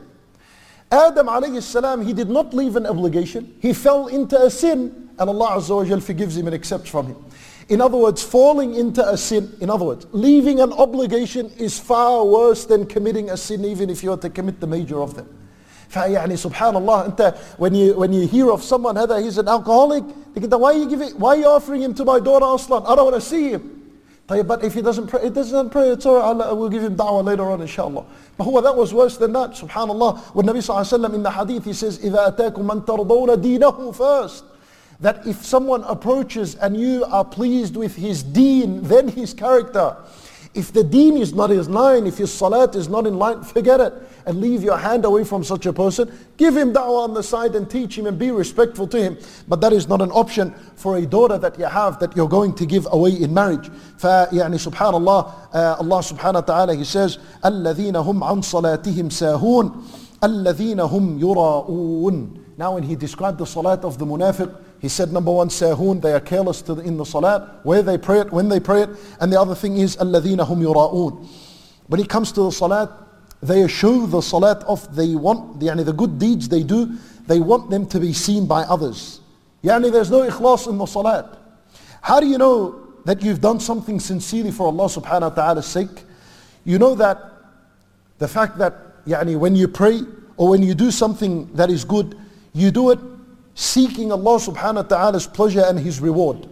Adam alayhi salam, he did not leave an obligation. He fell into a sin and Allah Azza wa Jal forgives him and accepts from him. In other words, falling into a sin, in other words, leaving an obligation is far worse than committing a sin, even if you were to commit the major of them. فيعني سبحان الله, أنت when you when you hear of someone هذا he's an alcoholic, why are you giving, why are you offering him to my daughter أصلا? I don't want to see him. But if he doesn't pray, it doesn't pray, it's all right, I will give him da'wah later on inshallah. But who, that was worse than that, subhanallah. When Nabi sallallahu alayhi wa sallam in the hadith, he says, إِذَا أَتَاكُمْ مَنْ تَرْضَوْنَ دِينَهُ first. That if someone approaches and you are pleased with his deen, then his character. If the deen is not in line, if his salat is not in line, forget it. And leave your hand away from such a person. Give him da'wah on the side and teach him and be respectful to him. But that is not an option for a daughter that you have that you're going to give away in marriage. فَيعني subhanallah, uh, Allah subhanahu wa ta'ala, he says, الَّذِينَ هُمْ عَنْ صَلَاتِهِمْ سَاهُونَ الَّذِينَ هُمْ يُرَاءُونَ. Now when he described the salat of the munafiq, he said number one, sahun, they are careless to the, in the salat, where they pray it, when they pray it. And the other thing is, الَّذِينَ هُمْ يُرَاءُونَ. When it comes to the salat, they show the salat off, they want, yani the good deeds they do, they want them to be seen by others. Yani there's no ikhlas in the salat. How do you know that you've done something sincerely for Allah subhanahu wa ta'ala's sake? You know that the fact that yani when you pray or when you do something that is good, you do it seeking Allah subhanahu wa ta'ala's pleasure and His reward.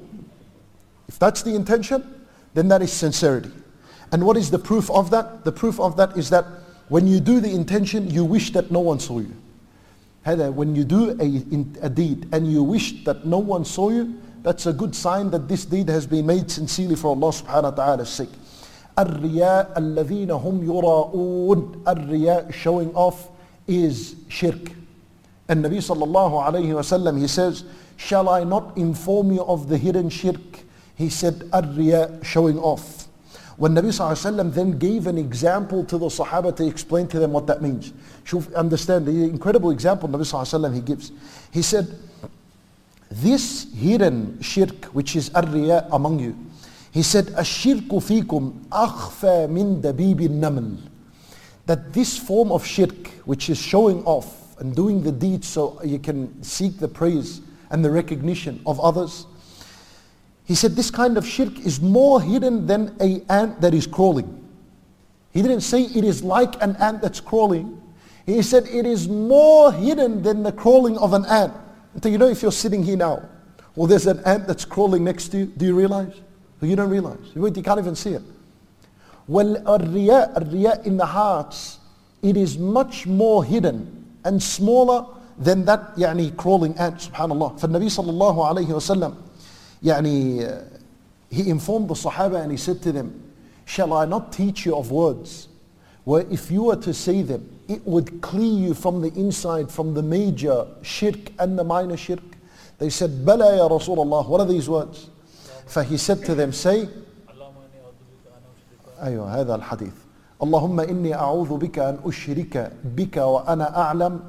If that's the intention, then that is sincerity. And what is the proof of that? The proof of that is that when you do the intention, you wish that no one saw you. When you do a, a deed and you wish that no one saw you, that's a good sign that this deed has been made sincerely for Allah subhanahu wa ta'ala's sake. الرِّيَاءَ الَّذِينَ هُمْ يُرَاءُونَ. Al-riya, showing off, is shirk. And Nabi sallallahu alayhi wa sallam, he says, shall I not inform you of the hidden shirk? He said, ar-riya, showing off. When Nabi sallallahu alayhi wa sallam then gave an example to the Sahaba to explain to them what that means. Shuf, understand the incredible example Nabi sallallahu alayhi wa sallam he gives. He said, this hidden shirk, which is ar-riya among you, He said, "Ashirku fikum akhfa min dabibi naml." That this form of shirk, which is showing off and doing the deeds so you can seek the praise and the recognition of others, he said this kind of shirk is more hidden than an ant that is crawling. He didn't say it is like an ant that's crawling. He said it is more hidden than the crawling of an ant. So you know, if you're sitting here now, well, there's an ant that's crawling next to you, do you realize? You don't realize. You can't even see it. Well, al-riya, al-riya in the hearts, it is much more hidden and smaller than that يعني crawling ant, subhanallah. فالنبي صلى الله عليه وسلم يعني, he informed the Sahaba and he said to them, "Shall I not teach you of words where if you were to say them, it would clear you from the inside from the major shirk and the minor shirk?" They said, "Bala ya Rasulullah." What are these words? For he said to them, say, أيوة هذا الحديث. اللهم إني أعوذ بك أن أشرك بك وأنا أعلم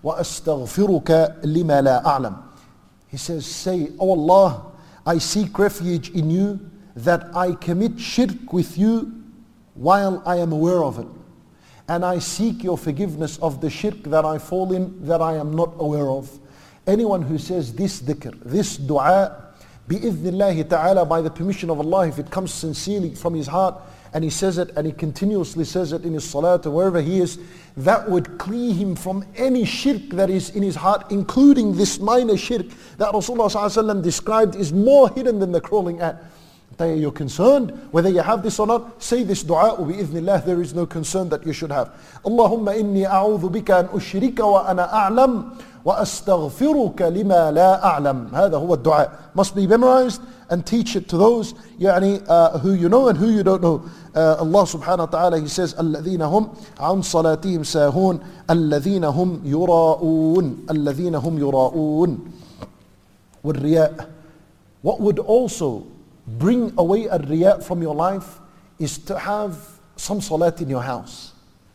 وأستغفرك لما لا أعلم. He says, say, "Oh Allah, I seek refuge in you that I commit shirk with you while I am aware of it. And I seek your forgiveness of the shirk that I fall in that I am not aware of." Anyone who says this dhikr, this dua, bi'idhnillahi ta'ala, by the permission of Allah, if it comes sincerely from his heart, and he says it and he continuously says it in his salat or wherever he is, that would clear him from any shirk that is in his heart, including this minor shirk that Rasulullah sallallahu alaihi wasallam described is more hidden than the crawling ant. You're concerned whether you have this or not, say this dua, bi'idhnillah, there is no concern that you should have. Allahumma inni a'udhu bika an ushrika wa ana a'lam wa astaghfiruka lima la a'lam. هذا هو الدعاء. Must be memorized and teach it to those يعني, uh, who you know and who you don't know. Uh, Allah subhanahu wa ta'ala, he says, الَّذِينَ هُمْ عَنْ صَلَاتِهِمْ سَاهُونَ الَّذِينَ هُمْ يُرَاءُونَ الَّذِينَ هُمْ يُرَاءُونَ. وَالرِّيَاء. What would also bring away a riya from your life is to have some salat in your house.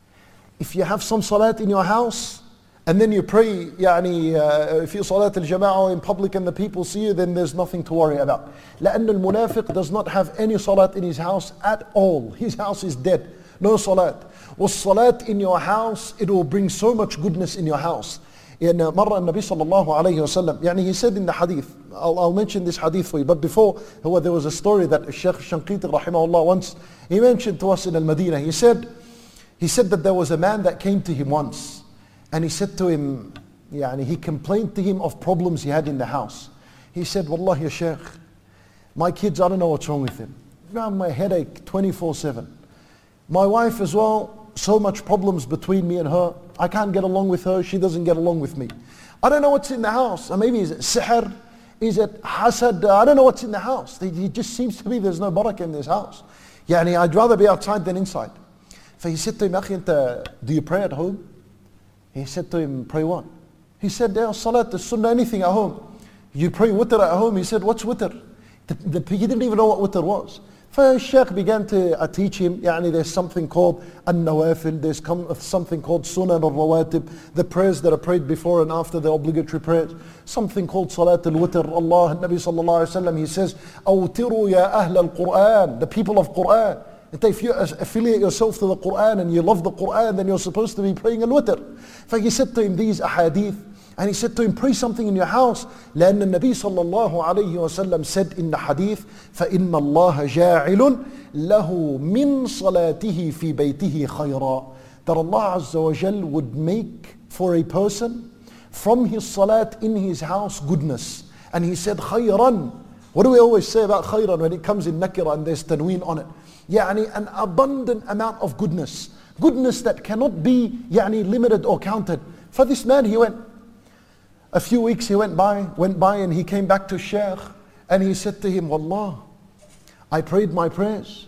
If you have some salat in your house and then you pray يعني, uh, if you salat al-jama'ah in public and the people see you, then there's nothing to worry about. لأن المنافق does not have any salat in his house at all. His house is dead. No salat. Was salat in your house, it will bring so much goodness in your house. In مرة النبي صلى الله عليه وسلم, يعني he said in the hadith, I'll, I'll mention this hadith for you, but before, there was a story that Shaykh Shanqiti rahimahullah once, he mentioned to us in Al-Madinah. He said, he said that there was a man that came to him once, and he said to him, يعني he complained to him of problems he had in the house. He said, "Wallahi ya Shaykh, my kids, I don't know what's wrong with them. My headache twenty-four seven. My wife as well, so much problems between me and her. I can't get along with her, she doesn't get along with me. I don't know what's in the house. Or maybe is it sihr? Is it hasad? I don't know what's in the house. It just seems to be there's no barakah in this house. Yani I'd rather be outside than inside." So he said to him, "Akhi, do you pray at home?" He said to him, "Pray what?" He said, "Yeah, salat, the sunnah, anything at home." "You pray witr at home?" He said, "What's witr?" The, the, he didn't even know what witr was. So Shaykh began to uh, teach him, يعني there's something called an-nawafil, there's come, uh, something called sunan al-rawatib, the prayers that are prayed before and after the obligatory prayers, something called salat al-witr. Allah, Nabi sallallahu alayhi wa sallam, he says, "Awtiru ya ahl al-Qur'an," the people of Qur'an. If you affiliate yourself to the Qur'an and you love the Qur'an, then you're supposed to be praying al-witr. So he said to him these ahadith, and he said to him, pray something in your house. لأن النبي صلى الله عليه وسلم said in the hadith, فإن الله جاعل له من صلاته في بيته خيرا. That Allah Azza wa Jal would make for a person from his salat in his house goodness. And he said خيرا. What do we always say about khayran when it comes in nakira and there's tanween on it? يعني an abundant amount of goodness. Goodness that cannot be يعني limited or counted. For this man, he went, a few weeks he went by, went by and he came back to Shaykh and he said to him, "Wallah, I prayed my prayers.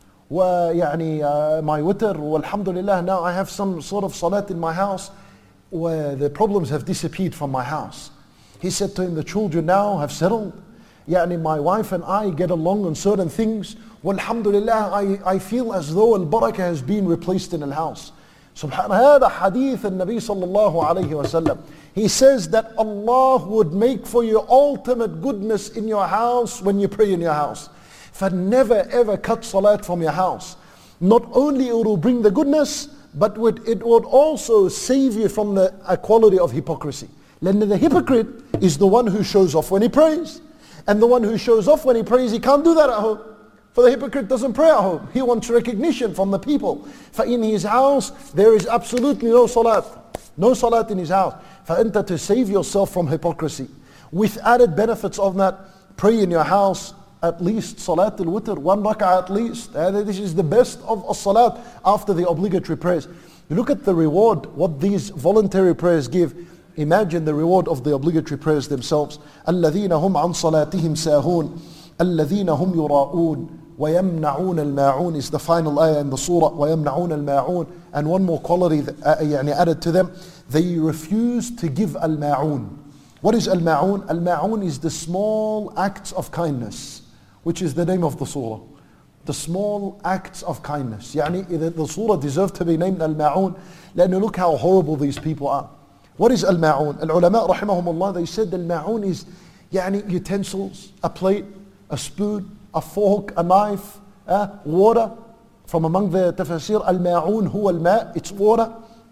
ويعني uh, my witr, walhamdulillah, now I have some sort of salat in my house where the problems have disappeared from my house." He said to him, "The children now have settled. يعني my wife and I get along on certain things. Walhamdulillah, I, I feel as though al-barakah has been replaced in the house." Subhanallah, هذا حديث النبي صلى الله عليه وسلم. He says that Allah would make for you ultimate goodness in your house when you pray in your house. فnever ever cut salat from your house. Not only it will bring the goodness, but it would also save you from the quality of hypocrisy. لأن the hypocrite is the one who shows off when he prays. And the one who shows off when he prays, he can't do that at home. For the hypocrite doesn't pray at home. He wants recognition from the people. فإن his house, there is absolutely no salat. No salat in his house. فأنت to save yourself from hypocrisy. With added benefits of that, pray in your house at least salat al-witr, one rak'ah at least. And this is the best of a salat after the obligatory prayers. You look at the reward, what these voluntary prayers give. Imagine the reward of the obligatory prayers themselves. الَّذِينَ هُمْ عَنْ صَلَاتِهِمْ سَاهُونَ الَّذِينَ هُمْ يُرَاءُونَ وَيَمْنَعُونَ الْمَاعُونَ is the final ayah in the surah. وَيَمْنَعُونَ الْمَاعُونَ. And one more quality that, uh, يعني added to them. They refuse to give al-ma'un. What is al-ma'un? Al-ma'un is the small acts of kindness, which is the name of the surah. The small acts of kindness. يعني the surah deserves to be named al-ma'un. لأنه look how horrible these people are. What is al-ma'un? Al-ulama rahimahumullah, they said al-ma'un is يعني utensils, a plate, a spoon, a fork, a knife, uh, water. From among the tafsir, al-ma'un huwa al-ma', it's water.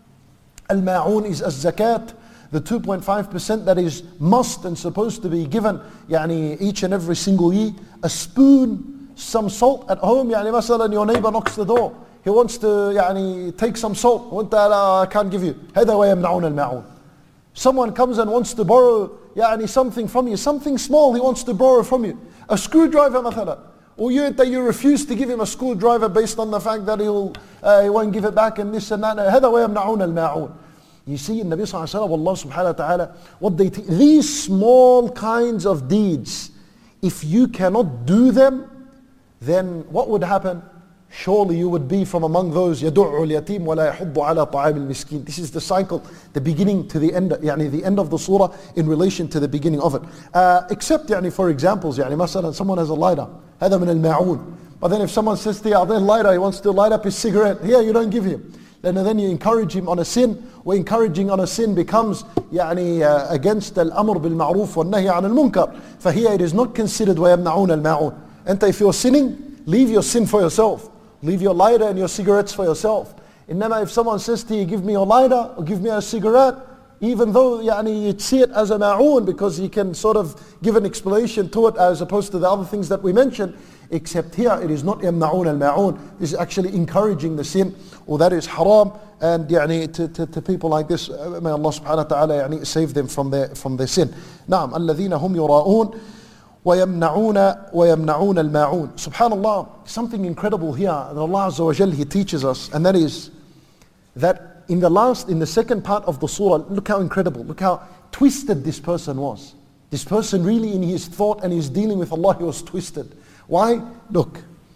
Al-ma'un is az-zakat, the two point five percent that is must and supposed to be given يعني each and every single year. A spoon, some salt at home. يعني مثلا your neighbor knocks the door, he wants to يعني take some salt, وانت I can't give you. هذا ويمنعون الماعون. Someone comes and wants to borrow يعني something from you, something small he wants to borrow from you. A screwdriver مثلا. Or you, you refuse to give him a screwdriver based on the fact that he'll, uh, he won't give it back and this and that. هذا ويمنعون الماعون. You see in Nabi sallallahu alayhi wa sallam, Allah subhanahu wa ta'ala, what they t- these small kinds of deeds, if you cannot do them, then what would happen? Surely you would be from among those يدع اليتيم ولا يحض على طعام المسكين. This is the cycle, the beginning to the end, يعني the end of the surah in relation to the beginning of it. Uh, except يعني for examples, يعني مثلا someone has a lighter, هذا من الماعون. But then if someone says to you, أعطيه lighter, he wants to light up his cigarette, here you don't give him. And then you encourage him on a sin, where encouraging on a sin becomes يعني uh, against الأمر بالمعروف والنهي عن المنكر. فهي it is not considered ويمنعون الماعون. And if you're sinning, leave your sin for yourself. Leave your lighter and your cigarettes for yourself. إنما if someone says to you, give me your lighter or give me a cigarette, even though يعني, you'd see it as a ma'oon because you can sort of give an explanation to it as opposed to the other things that we mentioned, except here it is not يمنعون الماعون. This is actually encouraging the sin, or that is haram. And يعني, to, to, to people like this, may Allah subhanahu wa ta'ala يعني, save them from their, from their sin. نعم الذين هم يراءون وَيَمْنَعُونَ وَيَمْنَعُونَ الْمَاعُونَ. Subhanallah, something incredible here that Allah Azza wa Jal, He teaches us, and that is that in the last, in the second part of the surah, look how incredible, look how twisted this person was. This person really in his thought and his dealing with Allah, he was twisted. Why? Look,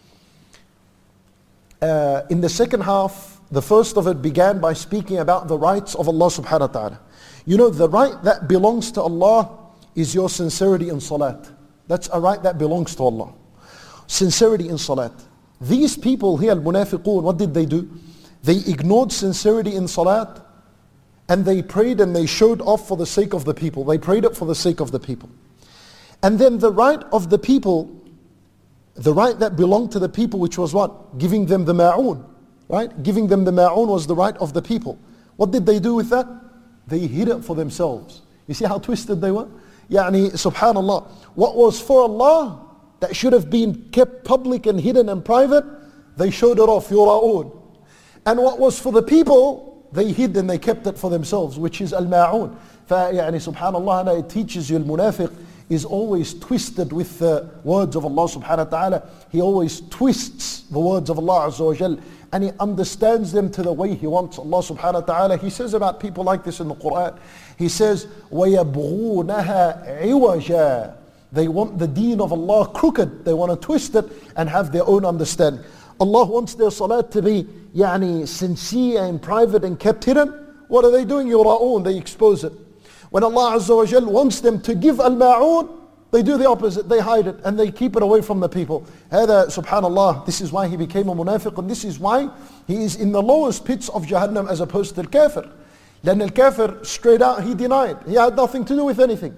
uh, in the second half, the first of it began by speaking about the rights of Allah subhanahu wa ta'ala. You know, the right that belongs to Allah is your sincerity in salat. That's a right that belongs to Allah. Sincerity in salat. These people here, al-munafiqun, what did they do? They ignored sincerity in salat and they prayed and they showed off for the sake of the people. They prayed it for the sake of the people. And then the right of the people, the right that belonged to the people, which was what? Giving them the ma'oon. Right? Giving them the ma'oon was the right of the people. What did they do with that? They hid it for themselves. You see how twisted they were? Yani, subhanallah, what was for Allah that should have been kept public and hidden and private, they showed it off, yura'un. And what was for the people, they hid and they kept it for themselves, which is al-ma'un. فيعني subhanallah, it teaches you al-munafiq is always twisted with the words of Allah subhanahu wa ta'ala. He always twists the words of Allah Azza wa Jal, and he understands them to the way he wants. Allah subhanahu wa ta'ala, he says about people like this in the Quran, he says, وَيَبْغُونَهَا عِوَجًا. They want the deen of Allah crooked, they want to twist it and have their own understanding. Allah wants their salat to be yani, sincere and private and kept hidden. What are they doing? Yura'un, they expose it. When Allah Azza wa Jal wants them to give al-ma'oon, they do the opposite, they hide it and they keep it away from the people. هذا, subhanallah, this is why he became a munafiq, and this is why he is in the lowest pits of Jahannam as opposed to al-kafir. Then al-kafir, straight out, he denied. He had nothing to do with anything.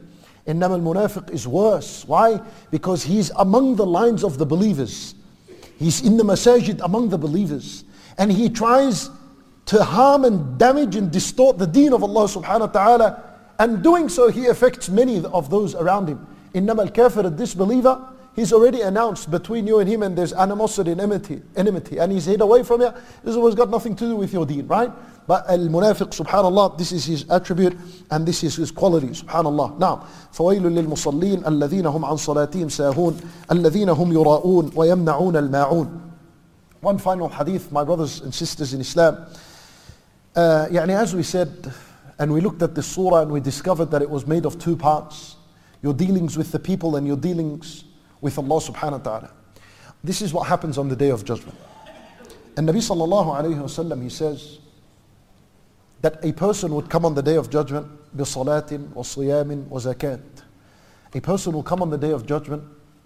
Innama al-munafiq is worse. Why? Because he's among the lines of the believers. He's in the masajid among the believers. And he tries to harm and damage and distort the deen of Allah subhanahu wa ta'ala. And doing so, he affects many of those around him. Innama al-kafir, a disbeliever, he's already announced between you and him, and there's animosity and enmity, enmity. And he's hid away from you. This has got nothing to do with your deen, right? But al-munafiq, subhanallah, this is his attribute and this is his quality, subhanallah. Now, فَوَيْلٌ لِلْمُصَلِّينَ الَّذِينَ هُمْ عَنْ صَلَاتِهِمْ سَاهُونَ الَّذِينَ هُمْ يُرَاءُونَ وَيَمْنَعُونَ الْمَاعُونَ. One final hadith, my brothers and sisters in Islam. Uh, يعني as we said, and we looked at this surah and we discovered that it was made of two parts. Your dealings with the people and your dealings with Allah subhanahu wa ta'ala. This is what happens on the day of judgment. And Nabi sallallahu alayhi wa sallam, he says that a person would come on the day of judgment بِصَلَاةٍ وَصِيَامٍ وَزَكَاةٍ. A person will come on the day of judgment,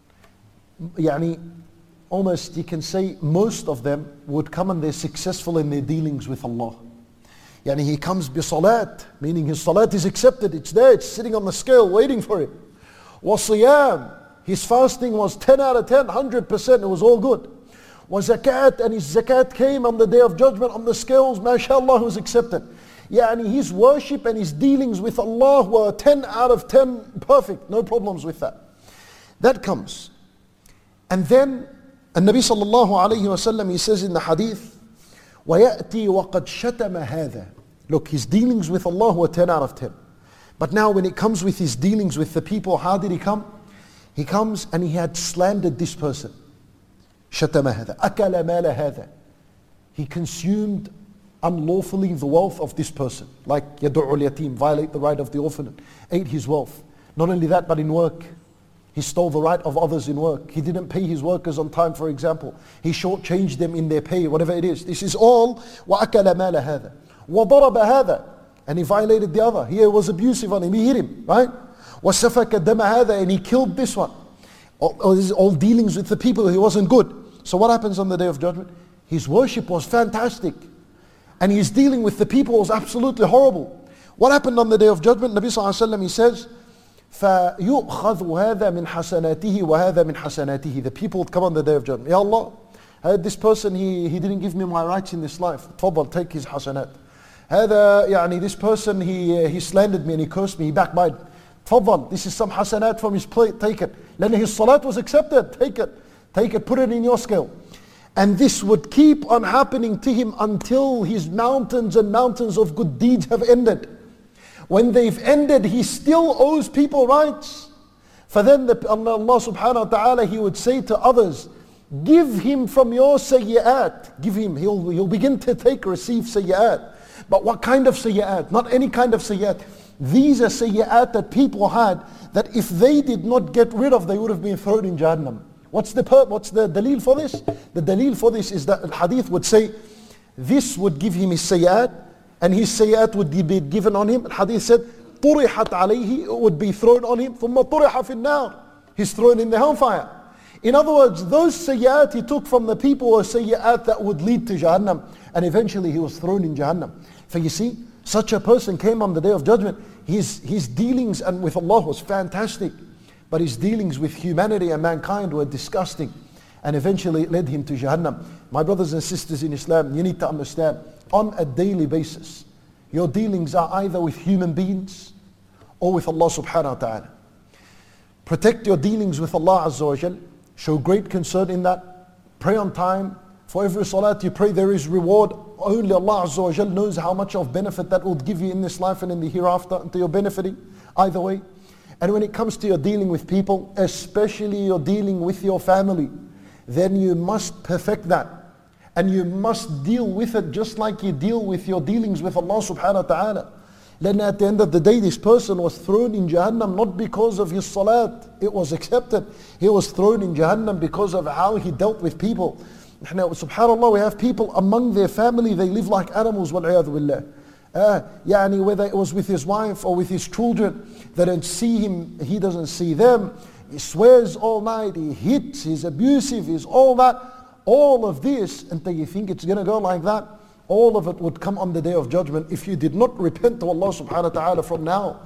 يعني almost you can say most of them would come and they're successful in their dealings with Allah. Yani he comes بِصَلَاة, meaning his salat is accepted, it's there, it's sitting on the scale waiting for him. وَصِيَامٍ, his fasting was ten out of ten, one hundred percent, it was all good. وَزَكَاة, and his zakat came on the day of judgment on the scales, mashallah, was accepted. Yani his worship and his dealings with Allah were ten out of ten perfect, no problems with that. That comes. And then, and Nabi sallallahu alayhi wa sallam, he says in the hadith, وَيَأْتِي وَقَدْ شَتَمَ هَذَا. Look, his dealings with Allah were ten out of ten. But now when it comes with his dealings with the people, how did he come? He comes and he had slandered this person. شَتَمَ هَذَا أَكَلَ مَالَ هَذَا. He consumed unlawfully the wealth of this person. Like يَدُعُ الْيَتِيمِ, violate the right of the orphan, ate his wealth. Not only that, but in work. He stole the right of others in work. He didn't pay his workers on time, for example. He shortchanged them in their pay, whatever it is. This is all وَأَكَلَ مَالَ هَذَا وَضَرَبَ هَذَا. And he violated the other. He was abusive on him. He hit him, right? وَسَفَكَ دَمَ هَذَا, and he killed this one. All, all, this is all dealings with the people. He wasn't good. So what happens on the day of judgment? His worship was fantastic. And his dealing with the people was absolutely horrible. What happened on the day of judgment? Nabi sallallahu alayhi wa sallam, he says, فَيُؤْخَذُ هَذَا مِنْ حَسَنَاتِهِ وَهَذَا مِنْ حَسَنَاتِهِ. The people would come on the day of judgment. Ya Allah, I had this person, he, he didn't give me my rights in this life. Tfaddal, take his hasanat. هذا, يعني, this person, he, he slandered me and he cursed me, he backbited. Tfaddal, this is some hasanat from his plate, take it. Then his salat was accepted, take it. Take it, put it in your scale. And this would keep on happening to him until his mountains and mountains of good deeds have ended. When they've ended, he still owes people rights. For then the, Allah subhanahu wa ta'ala, he would say to others, give him from your sayyi'at. Give him, he'll, he'll begin to take, receive sayyi'at. But what kind of sayyi'at? Not any kind of sayyi'at. These are sayyi'at that people had, that if they did not get rid of, they would have been thrown in Jahannam. What's the what's the dalil for this? The dalil for this is that the hadith would say, this would give him his sayyat, and his sayyat would be given on him. The hadith said, طُرِحَتْ عَلَيْهِ, it would be thrown on him. ثُمَّ طُرِحَ فِي النَّارِ, he's thrown in the hellfire. In other words, those sayyat he took from the people were sayyat that would lead to Jahannam, and eventually he was thrown in Jahannam. For you see, such a person came on the day of judgment. His, his dealings and with Allah was fantastic. But his dealings with humanity and mankind were disgusting. And eventually it led him to Jahannam. My brothers and sisters in Islam, you need to understand, on a daily basis, your dealings are either with human beings or with Allah subhanahu wa ta'ala. Protect your dealings with Allah Azza wa Jal. Show great concern in that. Pray on time. For every salat you pray, there is reward. Only Allah Azza wa Jal knows how much of benefit that will give you in this life and in the hereafter, until you're benefiting either way. And when it comes to your dealing with people, especially your dealing with your family, then you must perfect that. And you must deal with it just like you deal with your dealings with Allah subhanahu wa ta'ala. Then at the end of the day, this person was thrown in Jahannam not because of his salat, it was accepted. He was thrown in Jahannam because of how he dealt with people. Now, subhanAllah, we have people among their family, they live like animals, wal-'iyadhu billah. Uh, yani whether it was with his wife or with his children, they don't see him, he doesn't see them, he swears all night, he hits, he's abusive, he's all that. All of this, until you think it's going to go like that, all of it would come on the day of judgment if you did not repent to Allah subhanahu wa ta'ala from now.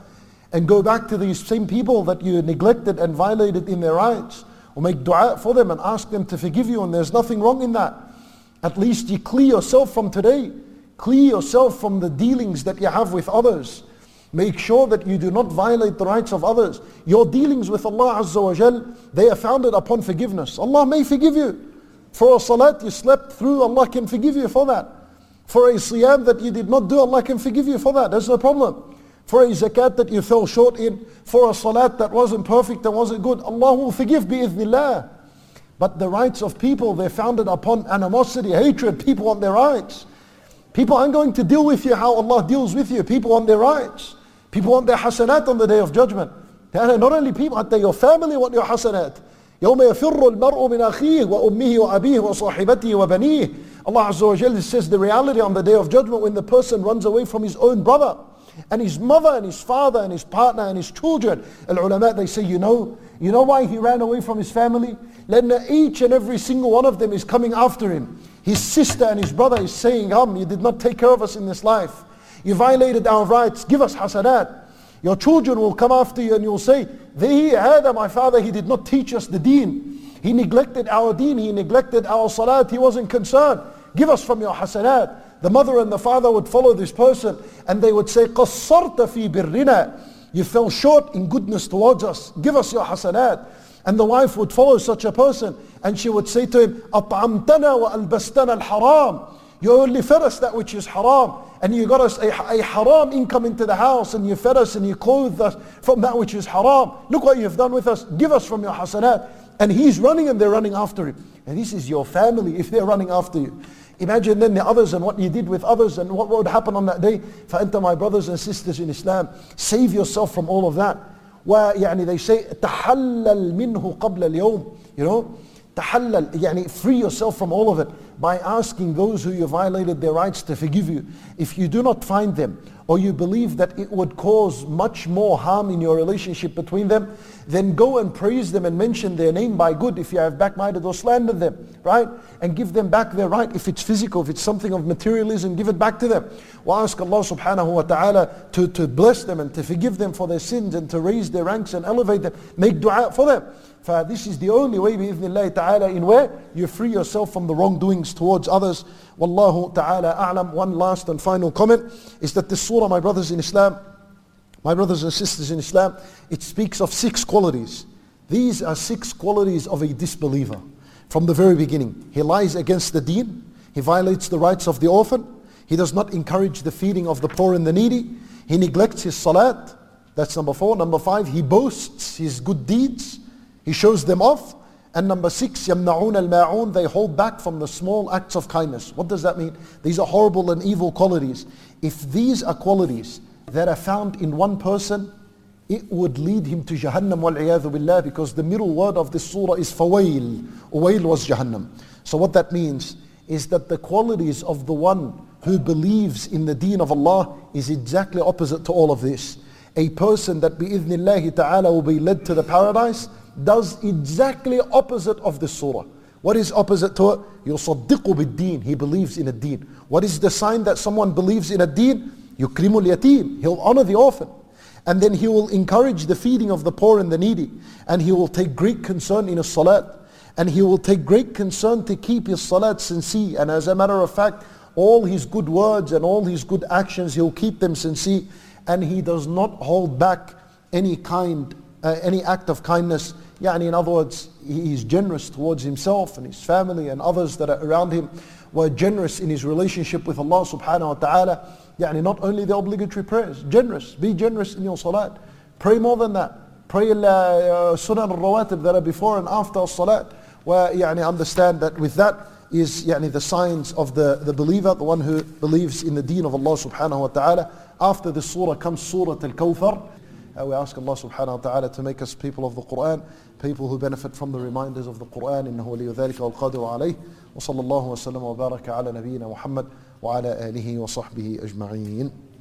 and go back to these same people that you neglected and violated in their rights, or make dua for them and ask them to forgive you, and there's nothing wrong in that. At least you clear yourself from today. Clear yourself from the dealings that you have with others. Make sure that you do not violate the rights of others. Your dealings with Allah Azza wa Jal, they are founded upon forgiveness. Allah may forgive you. For a salat you slept through, Allah can forgive you for that. For a siyam that you did not do, Allah can forgive you for that. There's no problem. For a zakat that you fell short in, for a salat that wasn't perfect and wasn't good, Allah will forgive bi'idhnillah. But the rights of people, they're founded upon animosity, hatred. People want their rights. People aren't going to deal with you how Allah deals with you. People want their rights. People want their hasanat on the Day of Judgment. And not only people, hatta your family want your hasanat. يوم يفر المرء من أخيه وأمه وأبيه وصاحبته وبنيه. Allah Azza wa Jalla says the reality on the Day of Judgment when the person runs away from his own brother and his mother and his father and his partner and his children. Al-ulama, they say, you know, you know why he ran away from his family? Then each and every single one of them is coming after him. His sister and his brother is saying, um, you did not take care of us in this life. You violated our rights, give us hasanat. Your children will come after you and you'll say, they had my father, he did not teach us the deen. He neglected our deen, he neglected our salat, he wasn't concerned. Give us from your hasanat. The mother and the father would follow this person and they would say, قَصَّرْتَ فِي بِرِّنَا. You fell short in goodness towards us. Give us your hasanat. And the wife would follow such a person and she would say to him, أَطْعَمْتَنَا وَأَلْبَسْتَنَا الْحَرَامِ. You only fed us that which is haram. And you got us a, a haram income into the house and you fed us and you clothed us from that which is haram. Look what you've done with us. Give us from your hasanat. And he's running and they're running after him. And this is your family if they're running after you. Imagine then the others and what you did with others and what would happen on that day. فأنت, my brothers and sisters in Islam, save yourself from all of that. ويعني they say تحلل منه قبل اليوم. You know, تحلل, يعني free yourself from all of it by asking those who you violated their rights to forgive you. If you do not find them, or you believe that it would cause much more harm in your relationship between them, then go and praise them and mention their name by good if you have backbited or slandered them, right? And give them back their right. If it's physical, if it's something of materialism, give it back to them. We'll ask Allah subhanahu wa ta'ala to, to bless them and to forgive them for their sins and to raise their ranks and elevate them. Make dua for them. For this is the only way, bi'idhnillahi ta'ala, in where you free yourself from the wrongdoings towards others. Wallahu ta'ala a'lam. One last and final comment is that this surah, my brothers in Islam, my brothers and sisters in Islam, it speaks of six qualities. These are six qualities of a disbeliever. From the very beginning, he lies against the deen, he violates the rights of the orphan, he does not encourage the feeding of the poor and the needy, he neglects his salat, that's number four. Number five, he boasts his good deeds, he shows them off. And number six, يَمْنَعُونَ الْمَاعُونَ, they hold back from the small acts of kindness. What does that mean? These are horrible and evil qualities. If these are qualities that are found in one person, it would lead him to Jahannam wal-'iyadhu billah, because the middle word of this surah is فَوَيْل. Uwail was Jahannam. So what that means is that the qualities of the one who believes in the deen of Allah is exactly opposite to all of this. A person that bi'idhnillahi ta'ala will be led to the paradise does exactly opposite of this surah. What is opposite to it? يُصَدِّقُ بِالدِّينِ. He believes in a deen. What is the sign that someone believes in a deen? يُكْرِمُ الْيَتِيمِ. He'll honor the orphan. And then he will encourage the feeding of the poor and the needy. And he will take great concern in his salat. And he will take great concern to keep his salat sincere. And as a matter of fact, all his good words and all his good actions, he'll keep them sincere. And he does not hold back any kind, uh, any act of kindness. Yani in other words, he is generous towards himself and his family and others that are around him. Were generous in his relationship with Allah subhanahu wa ta'ala. Yani not only the obligatory prayers, generous. Be generous in your salat. Pray more than that. Pray uh, sunan al-rawatib that are before and after salat. Where yani understand that with that is yani the signs of the, the believer, the one who believes in the deen of Allah subhanahu wa ta'ala. After this surah comes Surah Al-Kawthar. Uh, we ask Allah subhanahu wa ta'ala to make us people of the Quran, people who benefit from the reminders of the Quran. إنه ولي ذلك والقادر عليه. وصلى الله وسلم وبارك على نبينا محمد وعلى آله وصحبه أجمعين.